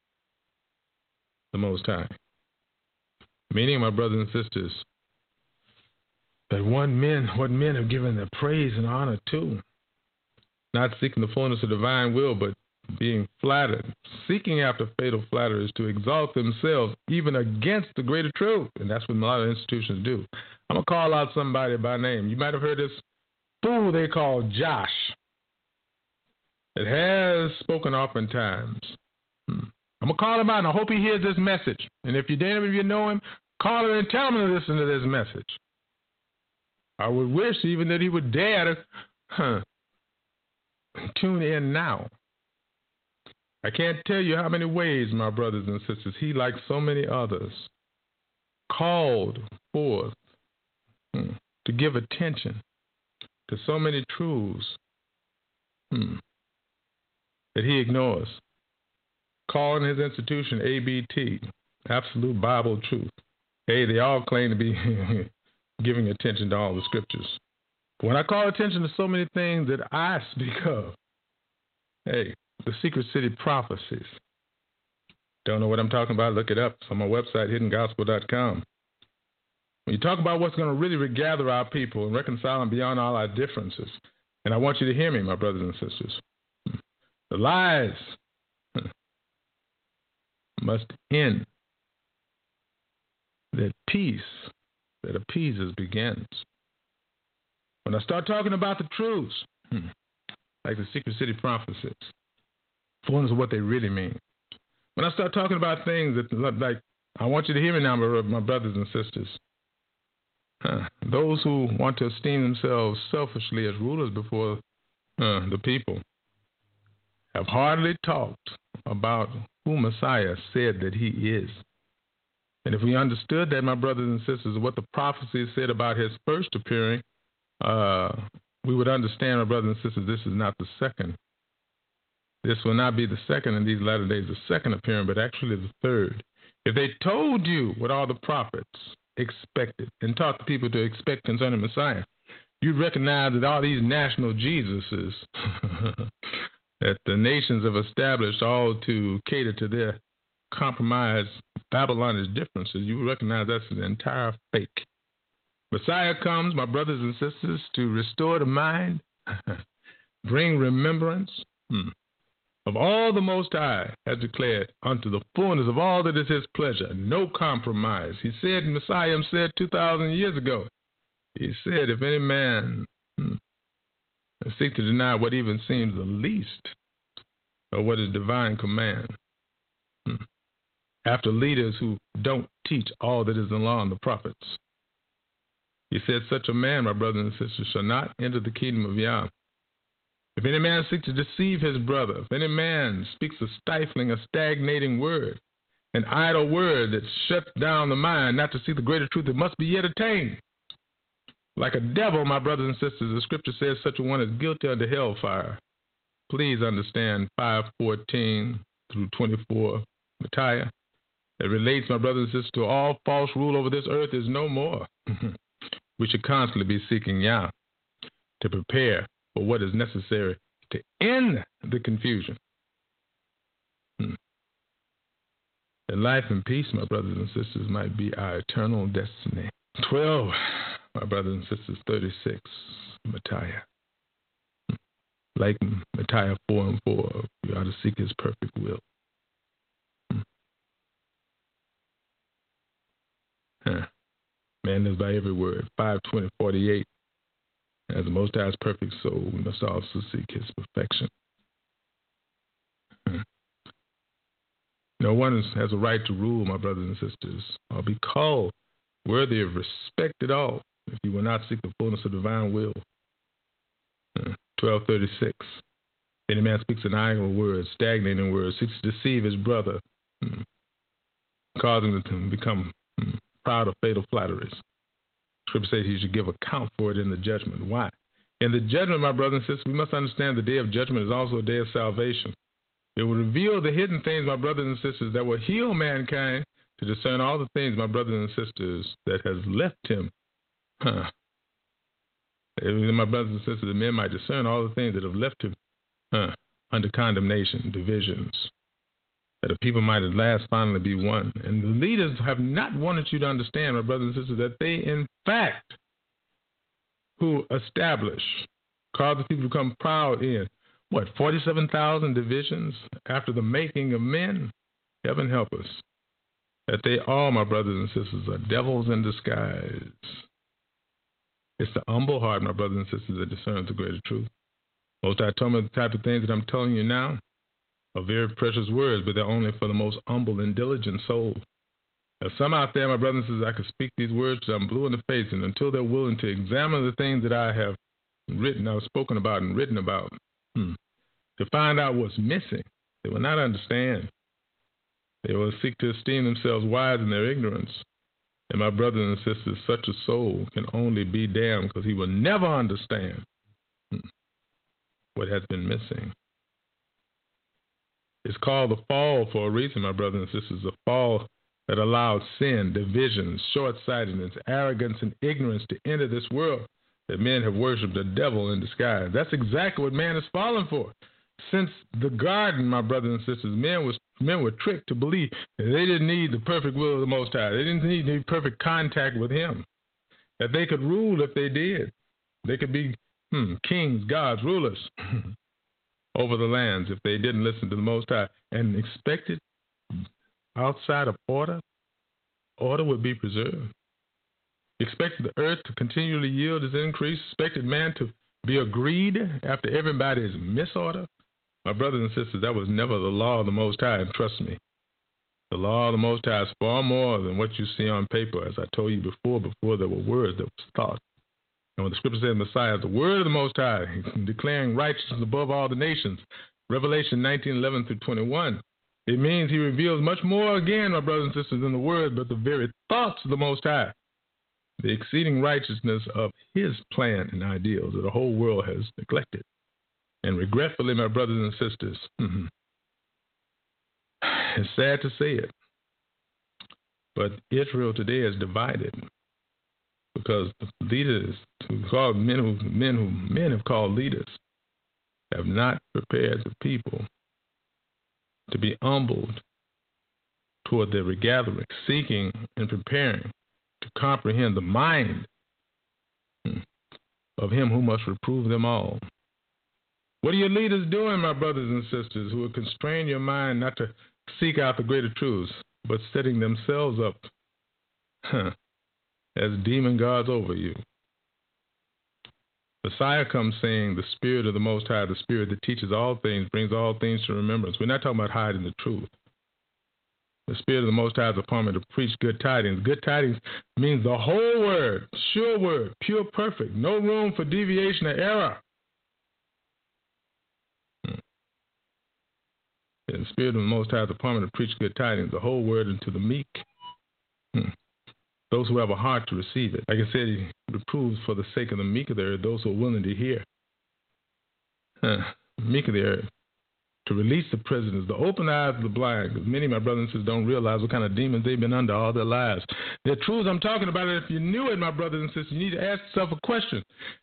the Most High. Meaning, my brothers and sisters, that one men, what men have given their praise and honor to, not seeking the fullness of divine will, but being flattered. Seeking after fatal flatterers to exalt themselves even against the greater truth. And that's what a lot of institutions do. I'm going to call out somebody by name. You might have heard this fool they call Josh. It has spoken oftentimes. Hmm. I'm going to call him out, and I hope he hears this message. And if you damn if you know him, call him and tell him to listen to this message. I would wish even that he would dare to huh, tune in now. I can't tell you how many ways, my brothers and sisters, he, like so many others, called forth hmm, to give attention to so many truths hmm, that he ignores. Calling his institution A B T, Absolute Bible Truth. Hey, they all claim to be giving attention to all the scriptures. When I call attention to so many things that I speak of, hey, the Secret City Prophecies. Don't know what I'm talking about? Look it up. It's on my website, hidden gospel dot com. When you talk about what's going to really regather our people and reconcile them beyond all our differences, and I want you to hear me, my brothers and sisters, the lies must end. That peace that appeases begins. When I start talking about the truths, like the Secret City Prophecies, fullness of what they really mean. When I start talking about things that, like, I want you to hear me now, my brothers and sisters. Huh. Those who want to esteem themselves selfishly as rulers before uh, the people have hardly talked about who Messiah said that he is. And if we understood that, my brothers and sisters, what the prophecy said about his first appearing, uh, we would understand, my brothers and sisters, this is not the second. This will not be the second in these latter days, the second appearing, but actually the third. If they told you what all the prophets expected and taught the people to expect concerning Messiah, you'd recognize that all these national Jesuses that the nations have established all to cater to their compromised Babylonish differences, you would recognize that's an entire fake. Messiah comes, my brothers and sisters, to restore the mind, bring remembrance hmm, of all the Most High has declared unto the fullness of all that is his pleasure, no compromise. He said, Messiah said two thousand years ago, he said, if any man hmm, seek to deny what even seems the least of what is divine command, hmm, after leaders who don't teach all that is in the law and the prophets, he said, such a man, my brothers and sisters, shall not enter the kingdom of Yah. If any man seeks to deceive his brother, if any man speaks a stifling, a stagnating word, an idle word that shuts down the mind, not to see the greater truth that must be yet attained. Like a devil, my brothers and sisters, the scripture says such a one is guilty unto hellfire. Please understand five fourteen through twenty-four, Micaiah. It relates, my brothers and sisters, to all false rule over this earth is no more. We should constantly be seeking Yah to prepare for what is necessary to end the confusion. Hmm. That life and peace, my brothers and sisters, might be our eternal destiny. twelve, my brothers and sisters, thirty-six, Micaiah. Like Micaiah four and four, you ought to seek his perfect will. Hmm. Huh. Man lives by every word. five twenty forty-eight. As the Most High's perfect soul, we must also seek his perfection. Hmm. No one has a right to rule, my brothers and sisters, or be called worthy of respect at all if you will not seek the fullness of divine will. Hmm. twelve thirty-six. Any man speaks an idle word, stagnating words, seeks to deceive his brother, hmm, causing him to become hmm, proud of fatal flatteries. Scripture says he should give account for it in the judgment. Why? In the judgment, my brothers and sisters, we must understand the day of judgment is also a day of salvation. It will reveal the hidden things, my brothers and sisters, that will heal mankind to discern all the things, my brothers and sisters, that has left him. Huh. My brothers and sisters, the men might discern all the things that have left him huh, under condemnation, divisions, that the people might at last finally be one. And the leaders have not wanted you to understand, my brothers and sisters, that they, in fact, who establish, cause the people to become proud in, what, forty-seven thousand divisions after the making of men? Heaven help us. That they all, my brothers and sisters, are devils in disguise. It's the humble heart, my brothers and sisters, that discerns the greater truth. Most I told me the type of things that I'm telling you now are very precious words, but they're only for the most humble and diligent soul. Now, some out there, my brothers and sisters, I could speak these words till I'm blue in the face, and until they're willing to examine the things that I have written, I've spoken about and written about, hmm, to find out what's missing, they will not understand. They will seek to esteem themselves wise in their ignorance. And my brothers and sisters, such a soul can only be damned because he will never understand hmm, what has been missing. It's called the fall for a reason, my brothers and sisters, a fall that allowed sin, divisions, short-sightedness, arrogance, and ignorance to enter this world, that men have worshipped the devil in disguise. That's exactly what man has fallen for. Since the garden, my brothers and sisters, men was men were tricked to believe that they didn't need the perfect will of the Most High. They didn't need any perfect contact with him. That they could rule if they did. They could be hmm, kings, gods, rulers over the lands if they didn't listen to the Most High. And expected outside of order, order would be preserved. Expected the earth to continually yield its increase. Expected man to be agreed after everybody's misorder. My brothers and sisters, that was never the law of the Most High, and trust me, the law of the Most High is far more than what you see on paper, as I told you before, before there were words that was thought. And when the scripture says Messiah is the word of the Most High, declaring righteousness above all the nations, Revelation nineteen eleven through twenty-one, it means he reveals much more again, my brothers and sisters, than the word, but the very thoughts of the Most High, the exceeding righteousness of his plan and ideals that the whole world has neglected. And regretfully, my brothers and sisters, mm-hmm, it's sad to say it, but Israel today is divided because the leaders who called men who men who men have called leaders have not prepared the people to be humbled toward their regathering, seeking and preparing to comprehend the mind of him who must reprove them all. What are your leaders doing, my brothers and sisters, who will constrain your mind not to seek out the greater truths, but setting themselves up huh, as demon gods over you? Messiah comes saying, the Spirit of the Most High, the Spirit that teaches all things, brings all things to remembrance. We're not talking about hiding the truth. The Spirit of the Most High is upon me to preach good tidings. Good tidings means the whole word, sure word, pure, perfect, no room for deviation or error. The Spirit of the Most High is upon me to preach good tidings, the whole word unto the meek. Hmm. Those who have a heart to receive it. Like I said, he reproves for the sake of the meek of the earth, those who are willing to hear. Huh. Meek of the earth. To release the prisoners, to open the eyes of the blind, because many of my brothers and sisters don't realize what kind of demons they've been under all their lives. The truths I'm talking about, if you knew it, my brothers and sisters, you need to ask yourself a question.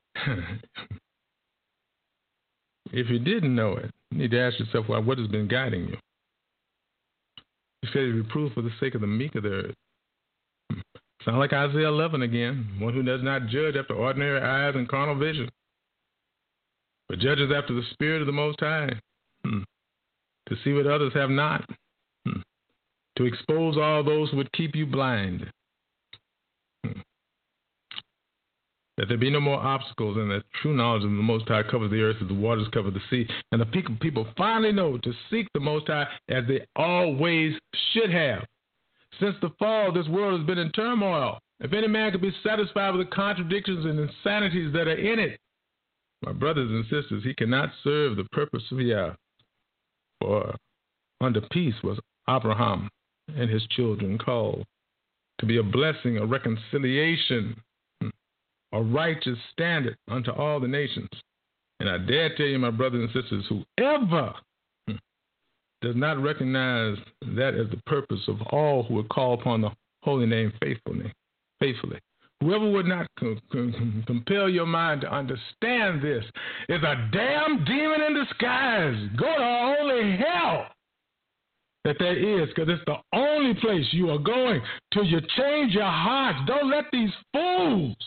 If you didn't know it, you need to ask yourself, well, what has been guiding you? He said, reprove for the sake of the meek of the earth. Sound like Isaiah eleven again, one who does not judge after ordinary eyes and carnal vision. but judges after the Spirit of the Most High, hmm, to see what others have not, hmm, to expose all those who would keep you blind, hmm, that there be no more obstacles, and that true knowledge of the Most High covers the earth as the waters cover the sea, and the people, people finally know to seek the Most High as they always should have. Since the fall, this world has been in turmoil. If any man could be satisfied with the contradictions and insanities that are in it, my brothers and sisters, he cannot serve the purpose of Yah. For under peace was Abraham and his children called, to be a blessing, a reconciliation, a righteous standard unto all the nations. And I dare tell you, my brothers and sisters, whoever does not recognize that as the purpose of all who would call upon the holy name faithfully, faithfully, whoever would not com- com- compel your mind to understand this is a damn demon in disguise. Go to only hell that there is, because it's the only place you are going till you change your hearts. Don't let these fools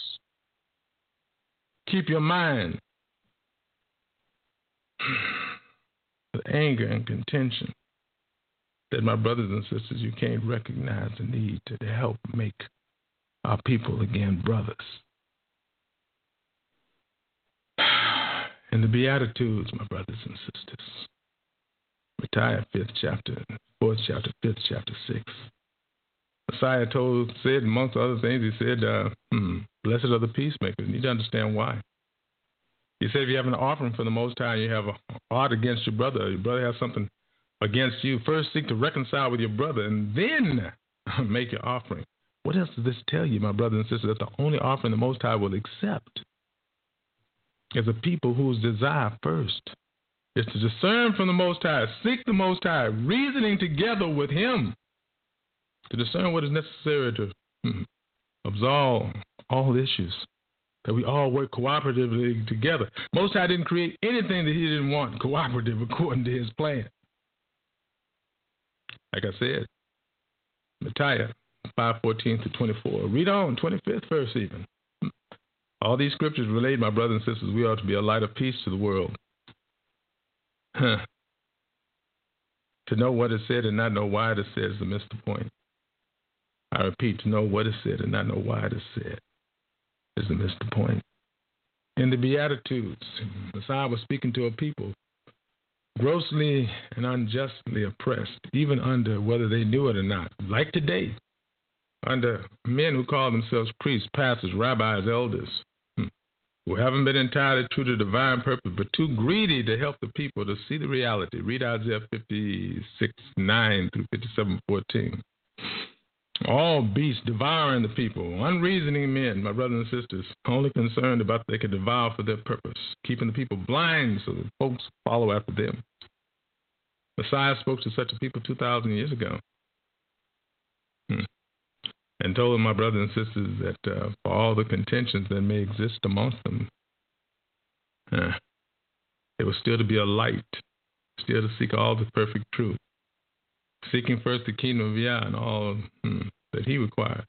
keep your mind with anger and contention. That, my brothers and sisters, you can't recognize the need to help make our people again brothers. In the Beatitudes, my brothers and sisters, Micaiah fifth chapter, fourth chapter, fifth chapter, six. Messiah told, said, amongst other things, he said, uh, hmm, blessed are the peacemakers. You need to understand why. He said, if you have an offering for the Most High and you have a ought against your brother, or your brother has something against you, first seek to reconcile with your brother and then make your offering. What else does this tell you, my brothers and sisters? That the only offering the Most High will accept is a people whose desire first is to discern from the Most High, seek the Most High, reasoning together with Him to discern what is necessary to hmm, absolve all issues, that we all work cooperatively together. Most High didn't create anything that He didn't want cooperative according to His plan. Like I said, Micaiah five fourteen to twenty-four. Read on, twenty-fifth verse even. All these scriptures relate, my brothers and sisters, we ought to be a light of peace to the world. Huh. To know what is said and not know why it is said is to miss the point. I repeat, to know what is said and not know why it is said is to miss the point. In the Beatitudes, Messiah was speaking to a people grossly and unjustly oppressed, even under, whether they knew it or not, like today, under men who call themselves priests, pastors, rabbis, elders, who haven't been entirely true to divine purpose, but too greedy to help the people to see the reality. Read Isaiah fifty-six nine through fifty-seven fourteen. All beasts devouring the people, unreasoning men, my brothers and sisters, only concerned about what they could devour for their purpose, keeping the people blind so that folks follow after them. Messiah spoke to such a people two thousand years ago. Hmm. And told them, my brothers and sisters, that uh, for all the contentions that may exist amongst them, uh, it was still to be a light, still to seek all the perfect truth, seeking first the kingdom of Yah and all hmm, that He requires.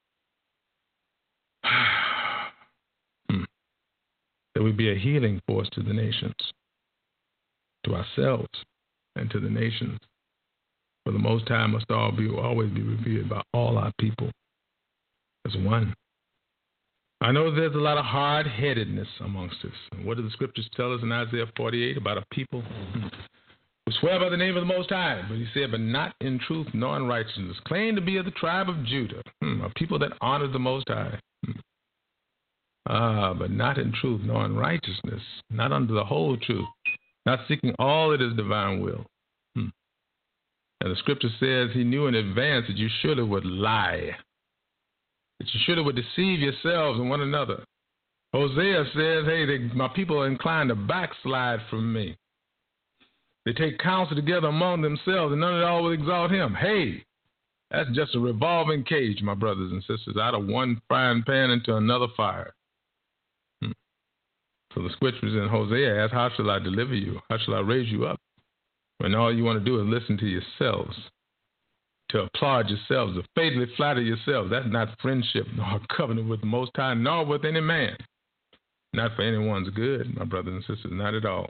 hmm. That we be a healing force to the nations, to ourselves, and to the nations. For the Most High must all be, always be revered by all our people as one. I know there's a lot of hard-headedness amongst us. And what do the scriptures tell us in Isaiah forty-eight about a people who swear by the name of the Most High? But He said, but not in truth nor in righteousness. Claim to be of the tribe of Judah, hmm, a people that honor the Most High. Hmm. Ah, but not in truth nor in righteousness, not under the whole truth, not seeking all that is divine will. And the scripture says He knew in advance that you surely would lie, that you surely would deceive yourselves and one another. Hosea says, hey, they, my people are inclined to backslide from me. They take counsel together among themselves, and none of it all will exalt Him. Hey, that's just a revolving cage, my brothers and sisters, out of one frying pan into another fire. Hmm. So the scriptures in Hosea ask, how shall I deliver you? How shall I raise you up? When all you want to do is listen to yourselves, to applaud yourselves, to fatally flatter yourselves. That's not friendship nor covenant with the Most High, nor with any man. not for anyone's good, my brothers and sisters, not at all.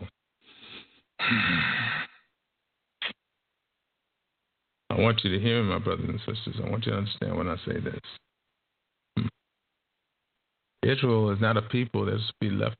I want you to hear me, my brothers and sisters. I want you to understand when I say this. Israel is not a people that's to be left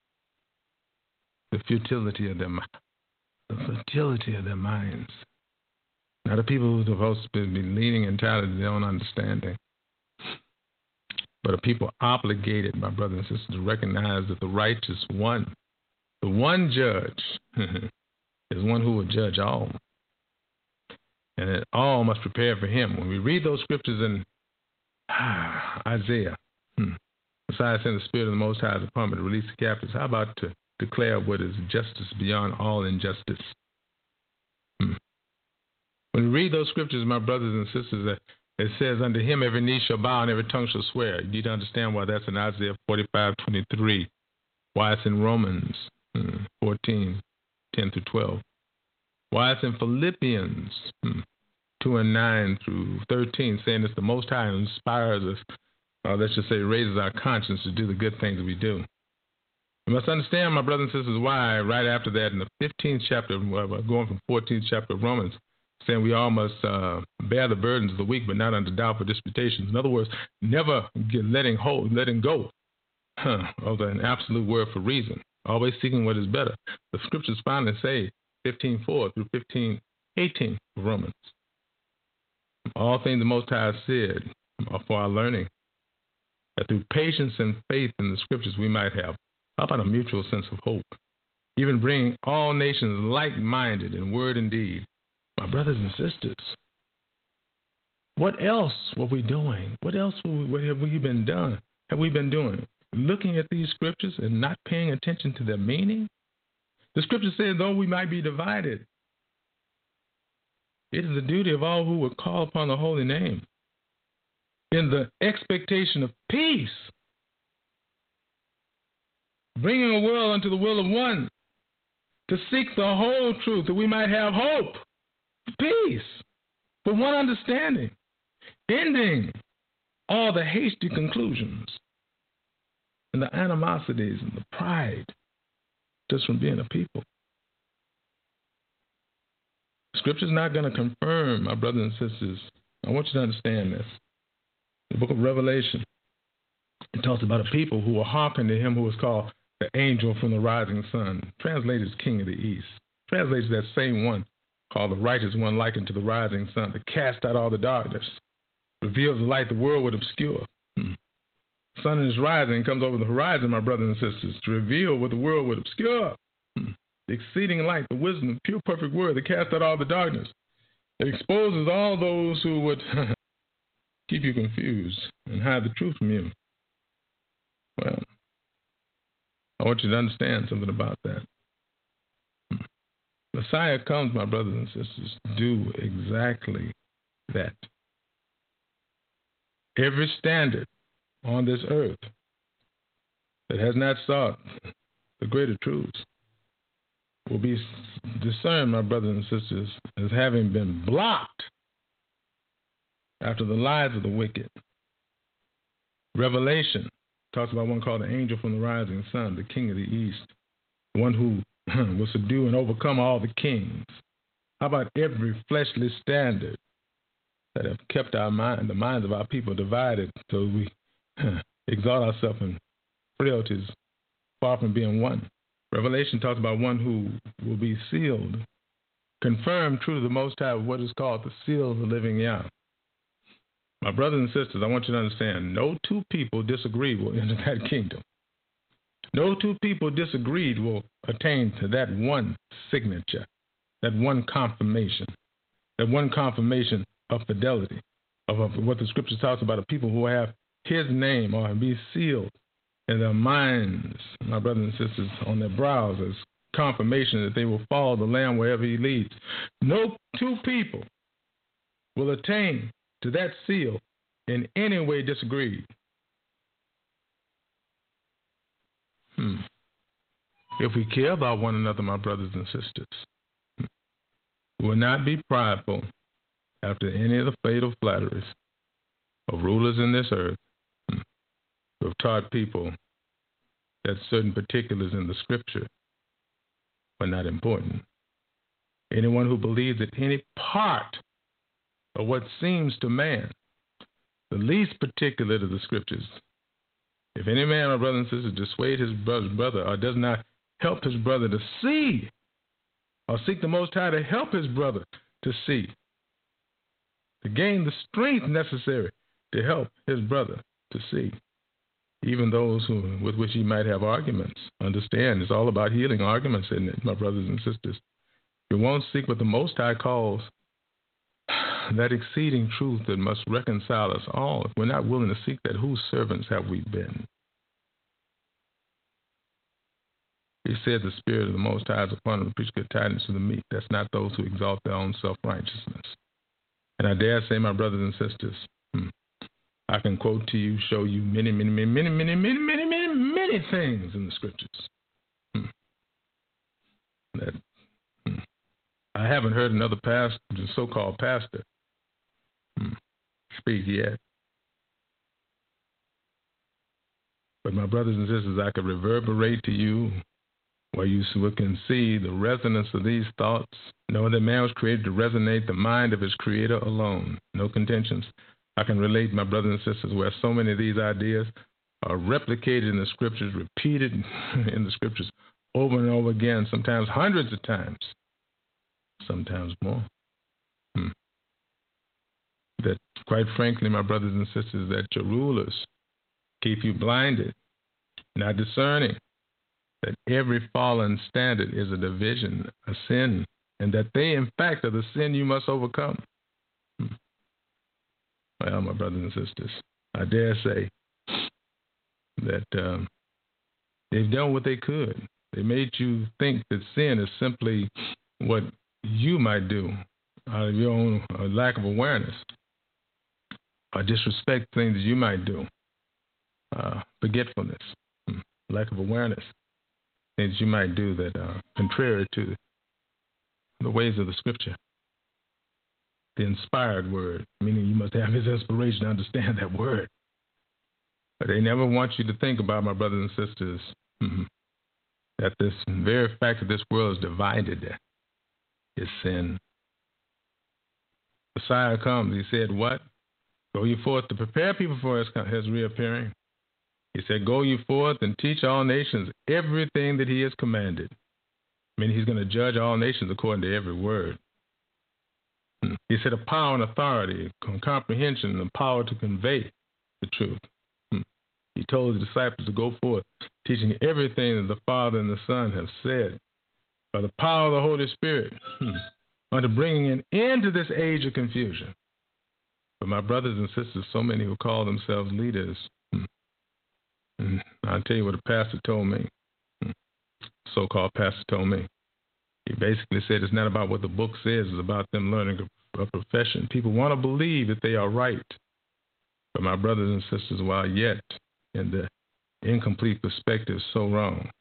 the futility of their the futility of their minds. Not a people who are supposed to be leaning entirely to their own understanding, but a people obligated, my brothers and sisters, to recognize that the righteous one, the one judge, is one who will judge all, and that all must prepare for him. When we read those scriptures in ah, Isaiah, hmm, Messiah sent the Spirit of the Most High upon me to release the captives. How about to declare what is justice beyond all injustice? Hmm. When we read those scriptures, my brothers and sisters, that it says, unto him every knee shall bow and every tongue shall swear. You need to understand why that's in Isaiah forty-five twenty-three, why it's in Romans hmm, fourteen ten through twelve, why it's in Philippians hmm, two and nine through thirteen, saying it's the Most High who inspires us, or let's just say raises our conscience to do the good things we do. You must understand, my brothers and sisters, why right after that in the fifteenth chapter, going from fourteenth chapter of Romans, saying we all must uh, bear the burdens of the weak, but not under doubtful disputations. In other words, never get letting hold, letting go huh, of an absolute word for reason, always seeking what is better. The scriptures finally say, fifteen four through fifteen eighteen of Romans, all things the Most High said are for our learning, that through patience and faith in the scriptures we might have, how about a mutual sense of hope, even bringing all nations like-minded in word and deed. My brothers and sisters, what else were we doing? What else were we, what have we been done? Have we been doing? Looking at these scriptures and not paying attention to their meaning? The scripture says, though we might be divided, it is the duty of all who would call upon the holy name in the expectation of peace, bringing a world unto the will of one, to seek the whole truth, that we might have hope, peace, for one understanding, ending all the hasty conclusions and the animosities and the pride just from being a people. Scripture's not going to confirm, my brothers and sisters. I want you to understand this. The book of Revelation, it talks about a people who will hearken to him who is called the angel from the rising sun, translated as King of the East, translated that same one called the righteous one, likened to the rising sun, to cast out all the darkness, reveals the light the world would obscure. Hmm. The sun is rising, comes over the horizon, my brothers and sisters, to reveal what the world would obscure. Hmm. The exceeding light, the wisdom, the pure, perfect word that casts out all the darkness. It exposes all those who would keep you confused and hide the truth from you. Well, I want you to understand something about that. Messiah comes, my brothers and sisters, to do exactly that. Every standard on this earth that has not sought the greater truths will be discerned, my brothers and sisters, as having been blocked after the lies of the wicked. Revelation talks about one called the angel from the rising sun, the King of the East, the one who will subdue and overcome all the kings. How about every fleshly standard that have kept our mind, the minds of our people divided, so we exalt ourselves in frailties, far from being one. Revelation talks about one who will be sealed, confirmed true to the Most High, what is called the seal of the living Yah. My brothers and sisters, I want you to understand, no two people disagreed will enter that kingdom. No two people disagreed will attain to that one signature, that one confirmation, that one confirmation of fidelity, of, of what the scripture talks about, of people who have his name or be sealed in their minds, my brothers and sisters, on their brows as confirmation that they will follow the Lamb wherever he leads. No two people will attain to that seal in any way disagreed. Hmm. If we care about one another, my brothers and sisters, we will not be prideful after any of the fatal flatteries of rulers in this earth who have taught people that certain particulars in the scripture are not important. Anyone who believes that any part of what seems to man the least particular of the scriptures, if any man or brother and sister dissuade his brother's brother or does not help his brother to see, or seek the Most High to help his brother to see, to gain the strength necessary to help his brother to see, even those who, with which he might have arguments. Understand, it's all about healing arguments, isn't it, my brothers and sisters? We won't seek what the Most High calls that exceeding truth that must reconcile us all. If we're not willing to seek that, whose servants have we been? He said the Spirit of the Most High is upon him to preach good tidings to the meek. That's not those who exalt their own self-righteousness. And I dare say, my brothers and sisters, hmm, I can quote to you, show you many, many, many, many, many, many, many, many, many things in the scriptures hmm, that hmm, I haven't heard another pastor, so-called pastor, hmm, speak yet. But my brothers and sisters, I could reverberate to you where you can see the resonance of these thoughts, knowing that man was created to resonate the mind of his creator alone. No contentions. I can relate, my brothers and sisters, where so many of these ideas are replicated in the scriptures, repeated in the scriptures over and over again, sometimes hundreds of times, sometimes more. Hmm. That, quite frankly, my brothers and sisters, that your rulers keep you blinded, not discerning that every fallen standard is a division, a sin, and that they, in fact, are the sin you must overcome. Hmm. Well, my brothers and sisters, I dare say that um, they've done what they could. They made you think that sin is simply what you might do out of your own uh, lack of awareness, or disrespect things that you might do, uh, forgetfulness, hmm. lack of awareness. Things you might do that are contrary to the ways of the scripture. The inspired word, meaning you must have his inspiration to understand that word. But they never want you to think about, my brothers and sisters, mm-hmm, that this very fact that this world is divided is sin. Messiah comes, he said, what? Go you forth to prepare people for his, his reappearing. He said, go you forth and teach all nations everything that he has commanded. I mean, he's going to judge all nations according to every word. He said, a power and authority, comprehension, and power to convey the truth. He told his disciples to go forth, teaching everything that the Father and the Son have said, by the power of the Holy Spirit, unto bringing an end to this age of confusion. But my brothers and sisters, so many who call themselves leaders, and I'll tell you what a pastor told me, so-called pastor told me. He basically said it's not about what the book says, it's about them learning a, a profession. People want to believe that they are right. But my brothers and sisters, while yet in the incomplete perspective, so wrong.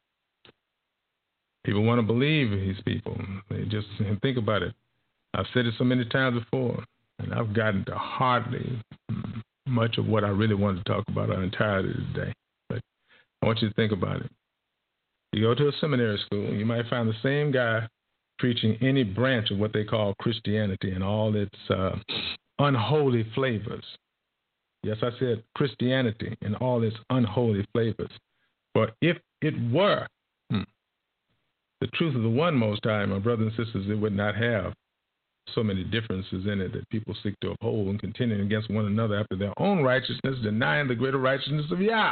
People want to believe these people. They just think about it. I've said it so many times before, and I've gotten to hardly much of what I really wanted to talk about our entirety today. I want you to think about it. You go to a seminary school, you might find the same guy preaching any branch of what they call Christianity and all its uh, unholy flavors. Yes, I said Christianity and all its unholy flavors. For if it were hmm, the truth of the one Most High, my brothers and sisters, it would not have so many differences in it that people seek to uphold and contending against one another after their own righteousness, denying the greater righteousness of Yah.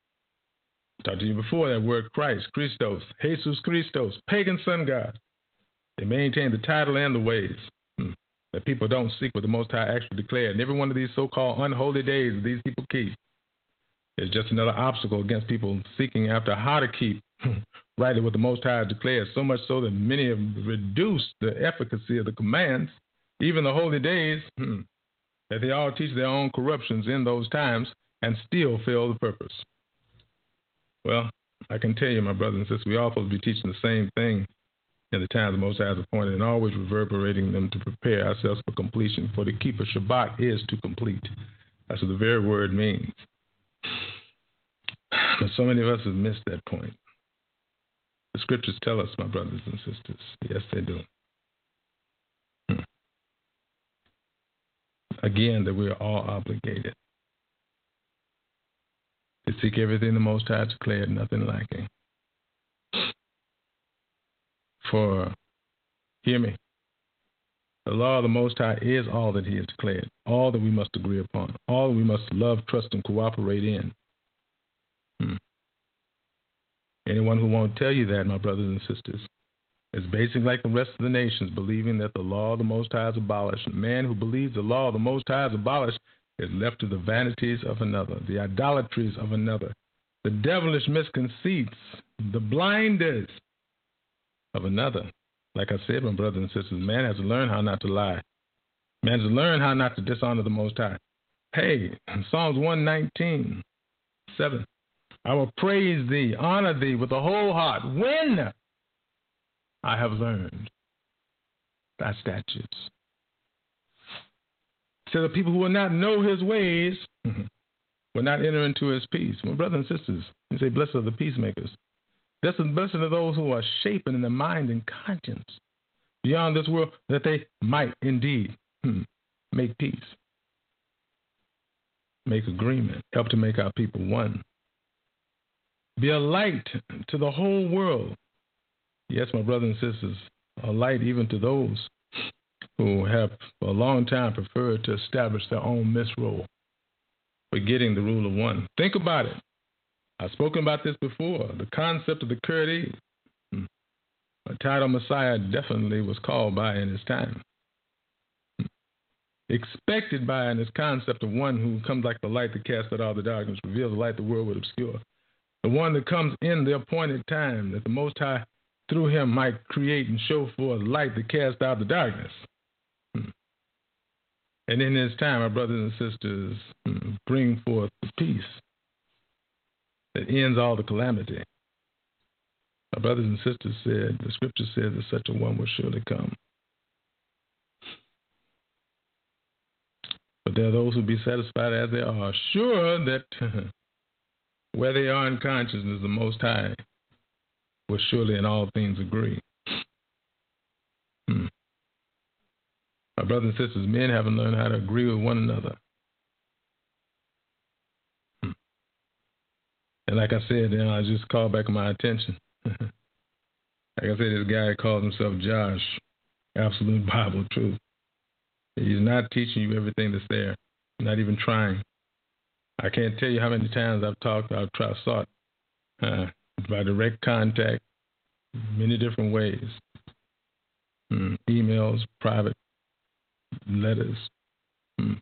I talked to you before, that word Christ, Christos, Jesus Christos, pagan sun god. They maintain the title and the ways hmm, that people don't seek what the Most High actually declared. And every one of these so-called unholy days that these people keep is just another obstacle against people seeking after how to keep rightly what the Most High declared, so much so that many have reduced the efficacy of the commands, even the holy days, hmm, that they all teach their own corruptions in those times and still fail the purpose. Well, I can tell you, my brothers and sisters, we all supposed to be teaching the same thing in the time the Most High has appointed and always reverberating them to prepare ourselves for completion. For to keep a Shabbat is to complete. That's what the very word means. But so many of us have missed that point. The scriptures tell us, my brothers and sisters, yes, they do. Hmm. Again, that we are all obligated to seek everything the Most High declared, nothing lacking. For, hear me, the law of the Most High is all that He has declared, all that we must agree upon, all that we must love, trust, and cooperate in. Hmm. Anyone who won't tell you that, my brothers and sisters, is basically like the rest of the nations, believing that the law of the Most High is abolished. A man who believes the law of the Most High is abolished is left to the vanities of another, the idolatries of another, the devilish misconceits, the blinders of another. Like I said, my brothers and sisters, man has to learn how not to lie. Man has to learn how not to dishonor the Most High. Hey, Psalms one nineteen, seven. I will praise thee, honor thee with the whole heart when I have learned thy statutes. So the people who will not know his ways will not enter into his peace. My brothers and sisters, you say, blessed are the peacemakers. Blessed are those who are shapen in the mind and conscience beyond this world, that they might indeed hmm, make peace, make agreement, help to make our people one. Be a light to the whole world. Yes, my brothers and sisters, a light even to those who have for a long time preferred to establish their own misrule, forgetting the rule of one. Think about it. I've spoken about this before. The concept of the Kurdi, a title Messiah definitely was called by in his time. Expected by in this concept of one who comes like the light that casts out all the darkness, reveals the light the world would obscure. The one that comes in the appointed time, that the Most High through him might create and show forth light that casts out the darkness. And in his time, our brothers and sisters bring forth the peace that ends all the calamity. Our brothers and sisters said, the scripture says that such a one will surely come. But there are those who be satisfied as they are, sure that where they are in consciousness, the Most High will surely in all things agree. Hmm. My brothers and sisters, men haven't learned how to agree with one another. Hmm. And like I said, you know, I just called back my attention. Like I said, this guy calls himself Josh, Absolute Bible Truth. He's not teaching you everything that's there, not even trying. I can't tell you how many times I've talked, I've tried, sought uh, by direct contact, many different ways, mm, emails, private letters, mm,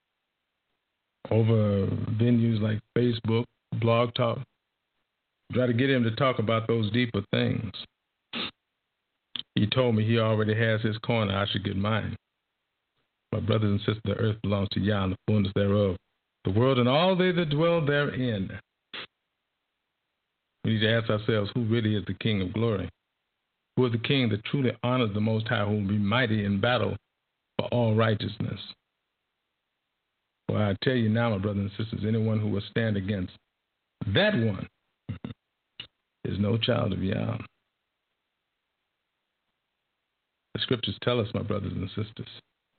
over venues like Facebook, Blog Talk, try to get him to talk about those deeper things. He told me he already has his corner, I should get mine. My brothers and sisters, the earth belongs to Yah and the fullness thereof, the world and all they that dwell therein. We need to ask ourselves, who really is the King of glory? Who is the King that truly honors the Most High, who will be mighty in battle for all righteousness? Well, I tell you now, my brothers and sisters, anyone who will stand against that one is no child of Yah. The scriptures tell us, my brothers and sisters,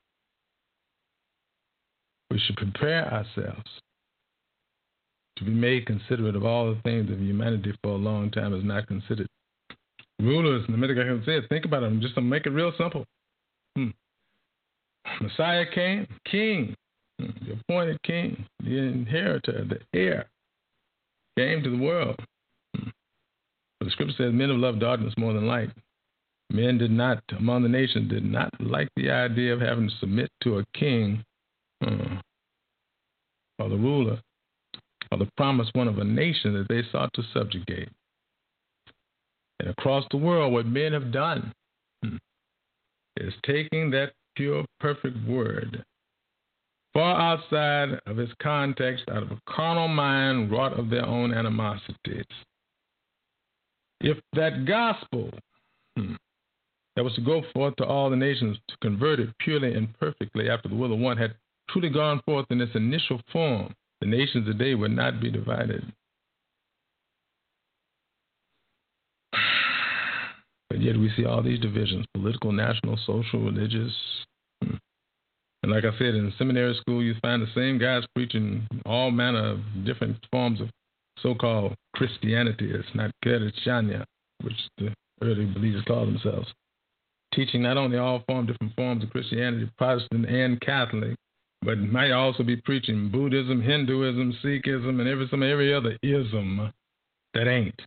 we should prepare ourselves to be made considerate of all the things that humanity for a long time has not considered. Rulers, the Medical said, think about it, just to make it real simple. Hmm. Messiah came, king, hmm. the appointed king, the inheritor, the heir, came to the world. Hmm. But the scripture says men have loved darkness more than light. Men did not, among the nations, did not like the idea of having to submit to a king uh, or the ruler or the promised one of a nation that they sought to subjugate. And across the world, what men have done hmm, is taking that pure, perfect word far outside of its context, out of a carnal mind wrought of their own animosities. If that gospel hmm, that was to go forth to all the nations, to convert it purely and perfectly after the will of one, had truly gone forth in its initial form, the nations today would not be divided. yet we see all these divisions, political, national, social, religious. And like I said, in seminary school, you find the same guys preaching all manner of different forms of so-called Christianity. It's not Christiania, which the early believers call themselves. Teaching not only all form, different forms of Christianity, Protestant and Catholic, but might also be preaching Buddhism, Hinduism, Sikhism, and every some every other ism that ain't.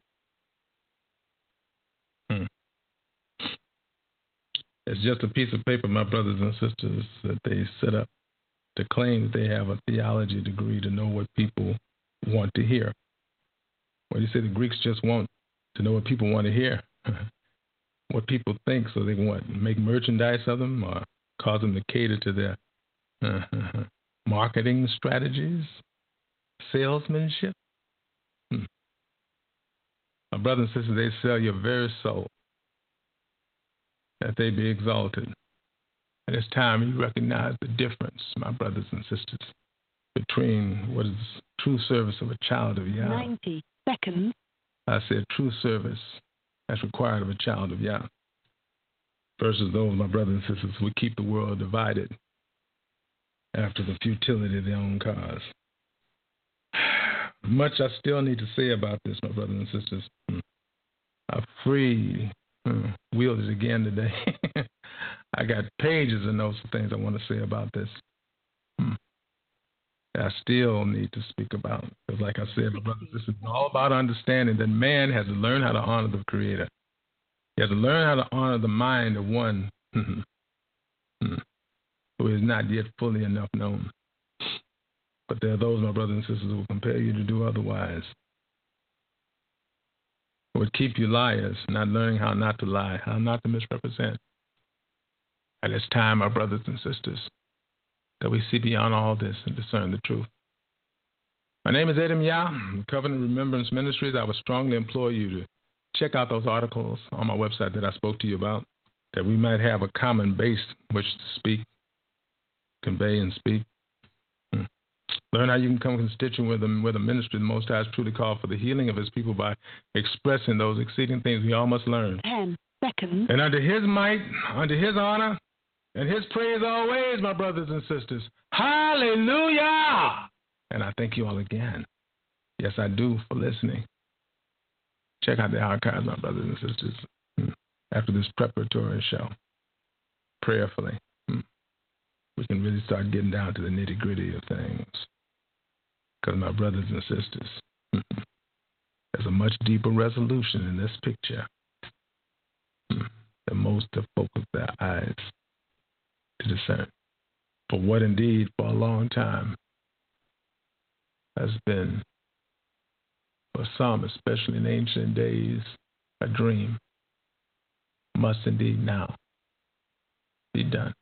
Hmm. It's just a piece of paper, my brothers and sisters, that they set up to claim that they have a theology degree to know what people want to hear. Well, you say the Greeks just want to know what people want to hear, what people think, so they can what, make merchandise of them or cause them to cater to their uh, marketing strategies, salesmanship. Hmm. My brothers and sisters, they sell your very soul, that they be exalted. And it's time you recognize the difference, my brothers and sisters, between what is true service of a child of Yah. ninety seconds. I said true service that's required of a child of Yah versus those, my brothers and sisters, who keep the world divided after the futility of their own cause. Much I still need to say about this, my brothers and sisters. I free hmm, wheeled it again today. I got pages of notes of things I want to say about this. Hmm. I still need to speak about. Because like I said, my brothers, this is all about understanding that man has to learn how to honor the Creator. He has to learn how to honor the mind of one who is not yet fully enough known. But there are those, my brothers and sisters, who will compel you to do otherwise. Who would keep you liars, not learning how not to lie, how not to misrepresent. And it's time, my brothers and sisters, that we see beyond all this and discern the truth. My name is Adam Yah, Covenant Remembrance Ministries. I would strongly implore you to check out those articles on my website that I spoke to you about, that we might have a common base which to speak, convey, and speak. Hmm. Learn how you can become constituent with a, with a ministry the Most High has truly called for the healing of his people by expressing those exceeding things we all must learn. Ten seconds. And under his might, under his honor, and his praise always, my brothers and sisters. Hallelujah! And I thank you all again. Yes, I do, for listening. Check out the archives, my brothers and sisters, after this preparatory show. Prayerfully, we can really start getting down to the nitty-gritty of things. Because, my brothers and sisters, there's a much deeper resolution in this picture than most have focused their eyes to discern. For what indeed, for a long time, has been, for some, especially in ancient days, a dream, must indeed now be done.